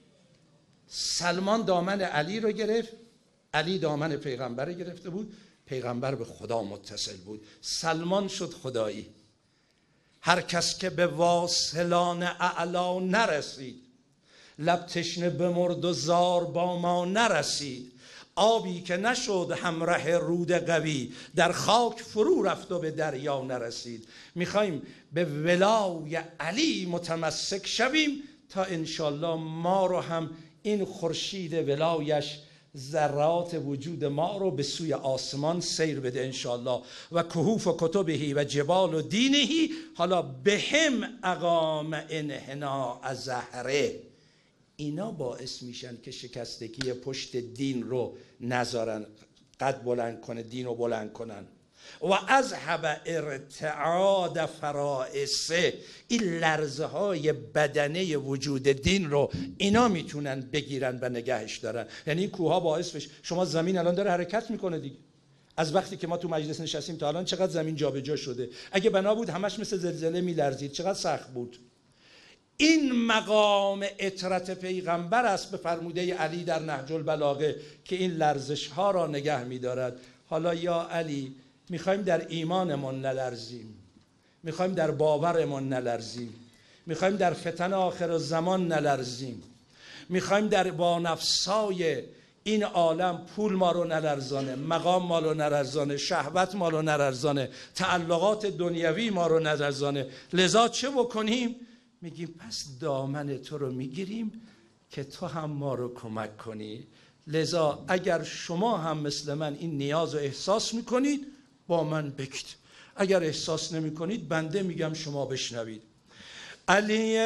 سلمان دامن علی رو گرفت، علی دامن پیغمبر گرفته بود، پیغمبر به خدا متصل بود، سلمان شد خدایی. هر کس که به واصلان اعلا نرسید، لب تشنه بمرد و زار با ما نرسید. آبی که نشد همراه رود قوی، در خاک فرو رفت و به دریا نرسید. میخوایم به ولای علی متمسک شویم تا انشالله ما رو هم این خورشید ولایش ذرات وجود ما رو به سوی آسمان سیر بده انشالله. و کهوف و کتبهی و جبال و دینهی، حالا بهم اقام انحنا از زهره. اینا باعث میشن که شکستگی پشت دین رو نذارن قد بلند کنه، دین رو بلند کنن. و اذهب ارتعاد فرائسه، این لرزه های بدنه وجود دین رو اینا میتونن بگیرن و نگهش دارن. یعنی این کوه ها باعث بشه، شما زمین الان داره حرکت میکنه دیگه، از وقتی که ما تو مجلس نشستیم تا الان چقدر زمین جابجا شده. اگه بنا بود همش مثل زلزله میلرزید، چقدر سخت بود. این مقام اطرت پیغمبر است به فرموده علی در نهج البلاغه که این لرزش ها را نگه میدارد. حالا یا علی، میخوایم در ایمانمون نلرزیم، میخوایم در باورمون نلرزیم، میخوایم در فتن آخر زمان نلرزیم، میخوایم در با نفسای این عالم پول ما رو نلرزانه، مقام ما رو نلرزانه، شهوت ما رو نلرزانه، تعلقات دنیوی ما رو نلرزانه. لذا چه بکنیم؟ میگیم پس دامن تو رو میگیریم که تو هم ما رو کمک کنی. لذا اگر شما هم مثل من این نیاز رو احساس میکنید با من بگید، اگر احساس نمی کنید بنده میگم شما بشنوید. علی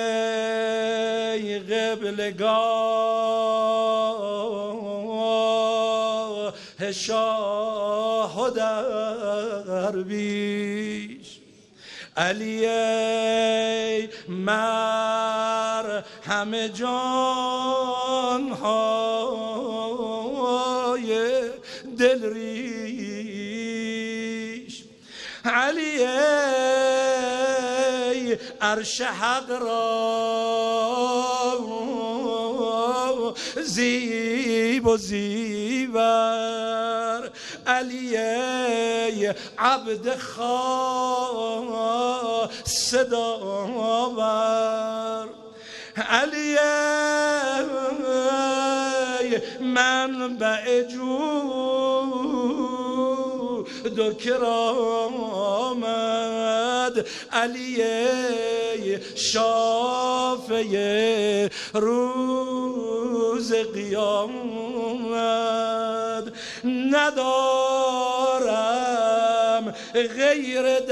قبلگاه شاه درویش، علی مر همه جان های دل ریش، علی عرش حق را زیب و زیور، علی عبد خاص داور، علی منبع جود و کرامت، علی شافع روز قیامت. ندارم غیر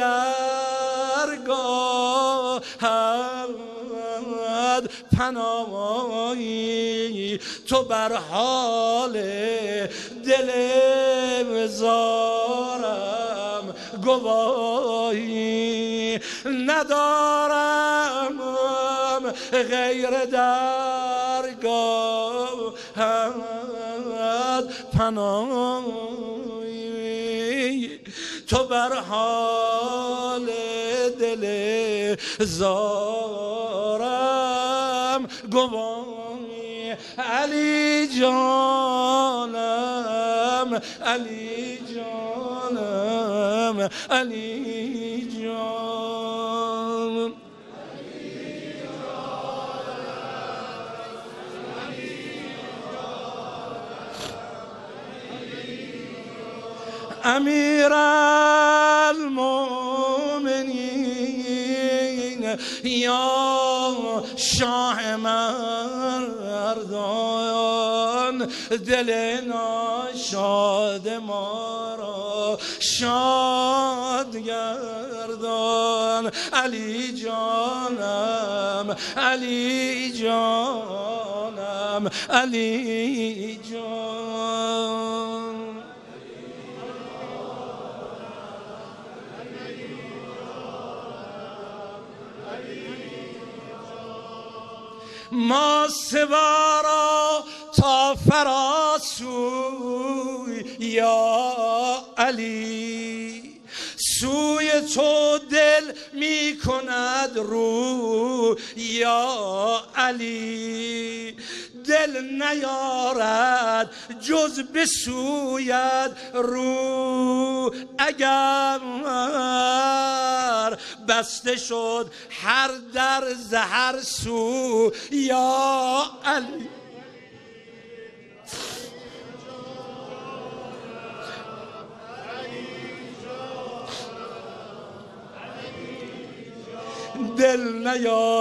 درگاهت پناهی، تو بر حال دل زارم گواهی. ندارم غیر درگاهت پناهی، تو بر حال دل زارم گواهی. علی جانم، علی جانم، علی جانم، امیر المؤمنین یا شاه مردان، دل ناشاد ما را شاد گردان. علی جانم علی جانم علی جان. ما سوارا تا فراسوی یا علی، سوی تو دل می کند رو یا علی. دل نیارد جز به سویت رو، اگر بسته شد هر در زهر سو یا علی. دل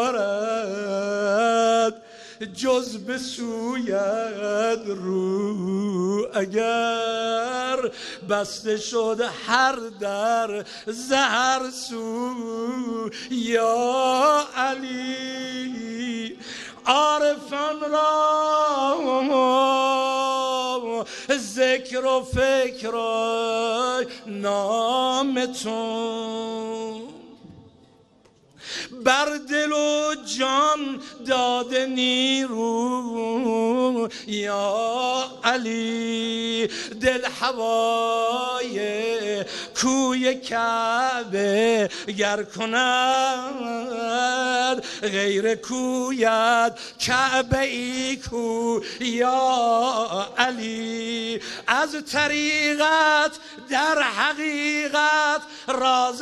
نیارد جز به سویت رو، اگر بسته شد هر در زهر سو یا علی. عارفان را ذکر و فکر نام تو، بر دل و جان داده نیرو یا علی. دل هوای کوی کعبه گر کند، غیر کویت کعبه ای کو یا علی. از طریقت در حقیقت راز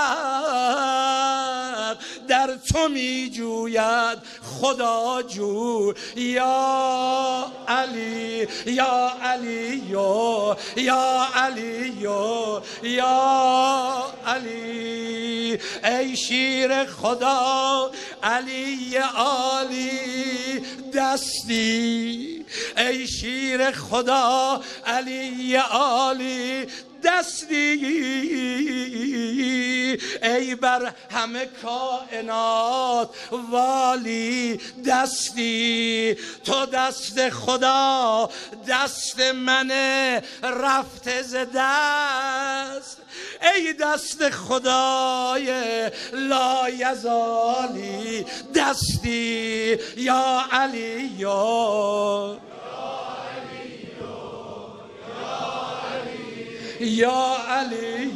حق در تو می جوید خدا جو یا علی یا علی یا یا علی یا یا علی. ای شیر خدا علی عالی دستی، ای شیر خدا علی عالی دستی. ای بر همه کائنات والی دستی، تو دست خدا دست من رفته ز دست. ای دست خدای لایزالی دستی یا علی یا یا علی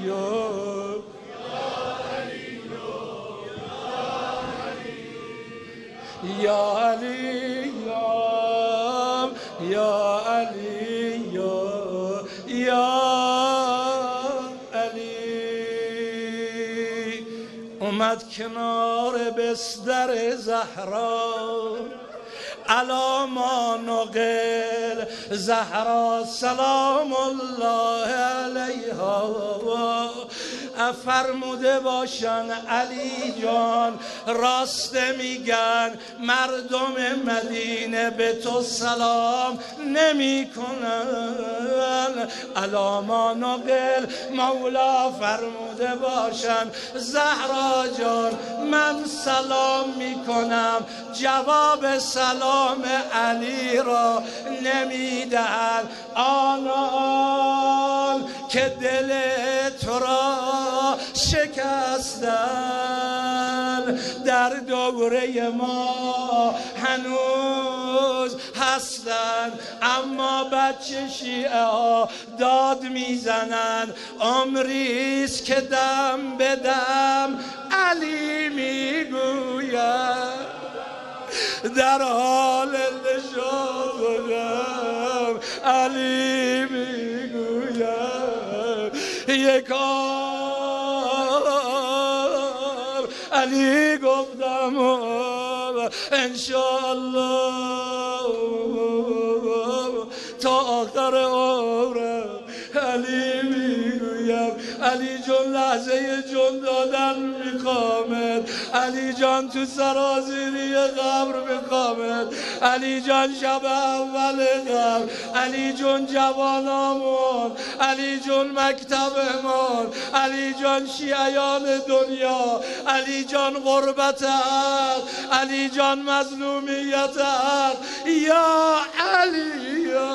یا علی یا علی یا علی. اومد کنار بستر زهرا علی ما نقل زهرا سلام الله علیها. فرموده باشن علی جان راست میگن، مردم مدینه به تو سلام نمی کنن. علی ما نقل مولا فرموده باشن زهرا جان من سلام میکنم، جواب سلام علی را نمیدن. آنان که دل تو را شکستن در دوره ما هنوز هستن، اما بچه شیعه ها داد میزنن. عمریست که دم به دم علی میگوید، در حال نشاط و غم علی میگوید. یکار علی گفتم انشاءالله تا آخر عمرم علی میگویم علی جون لحظه جون دادن میخوامد، علی جان تو سرازیری قبر میخوامد، علی جان شب اول قبر، علی جون جوانامون، علی جون مکتبمون، علی جان شیعیان دنیا، علی جان غربت حق، علی جان مظلومیت حق، یا علی یا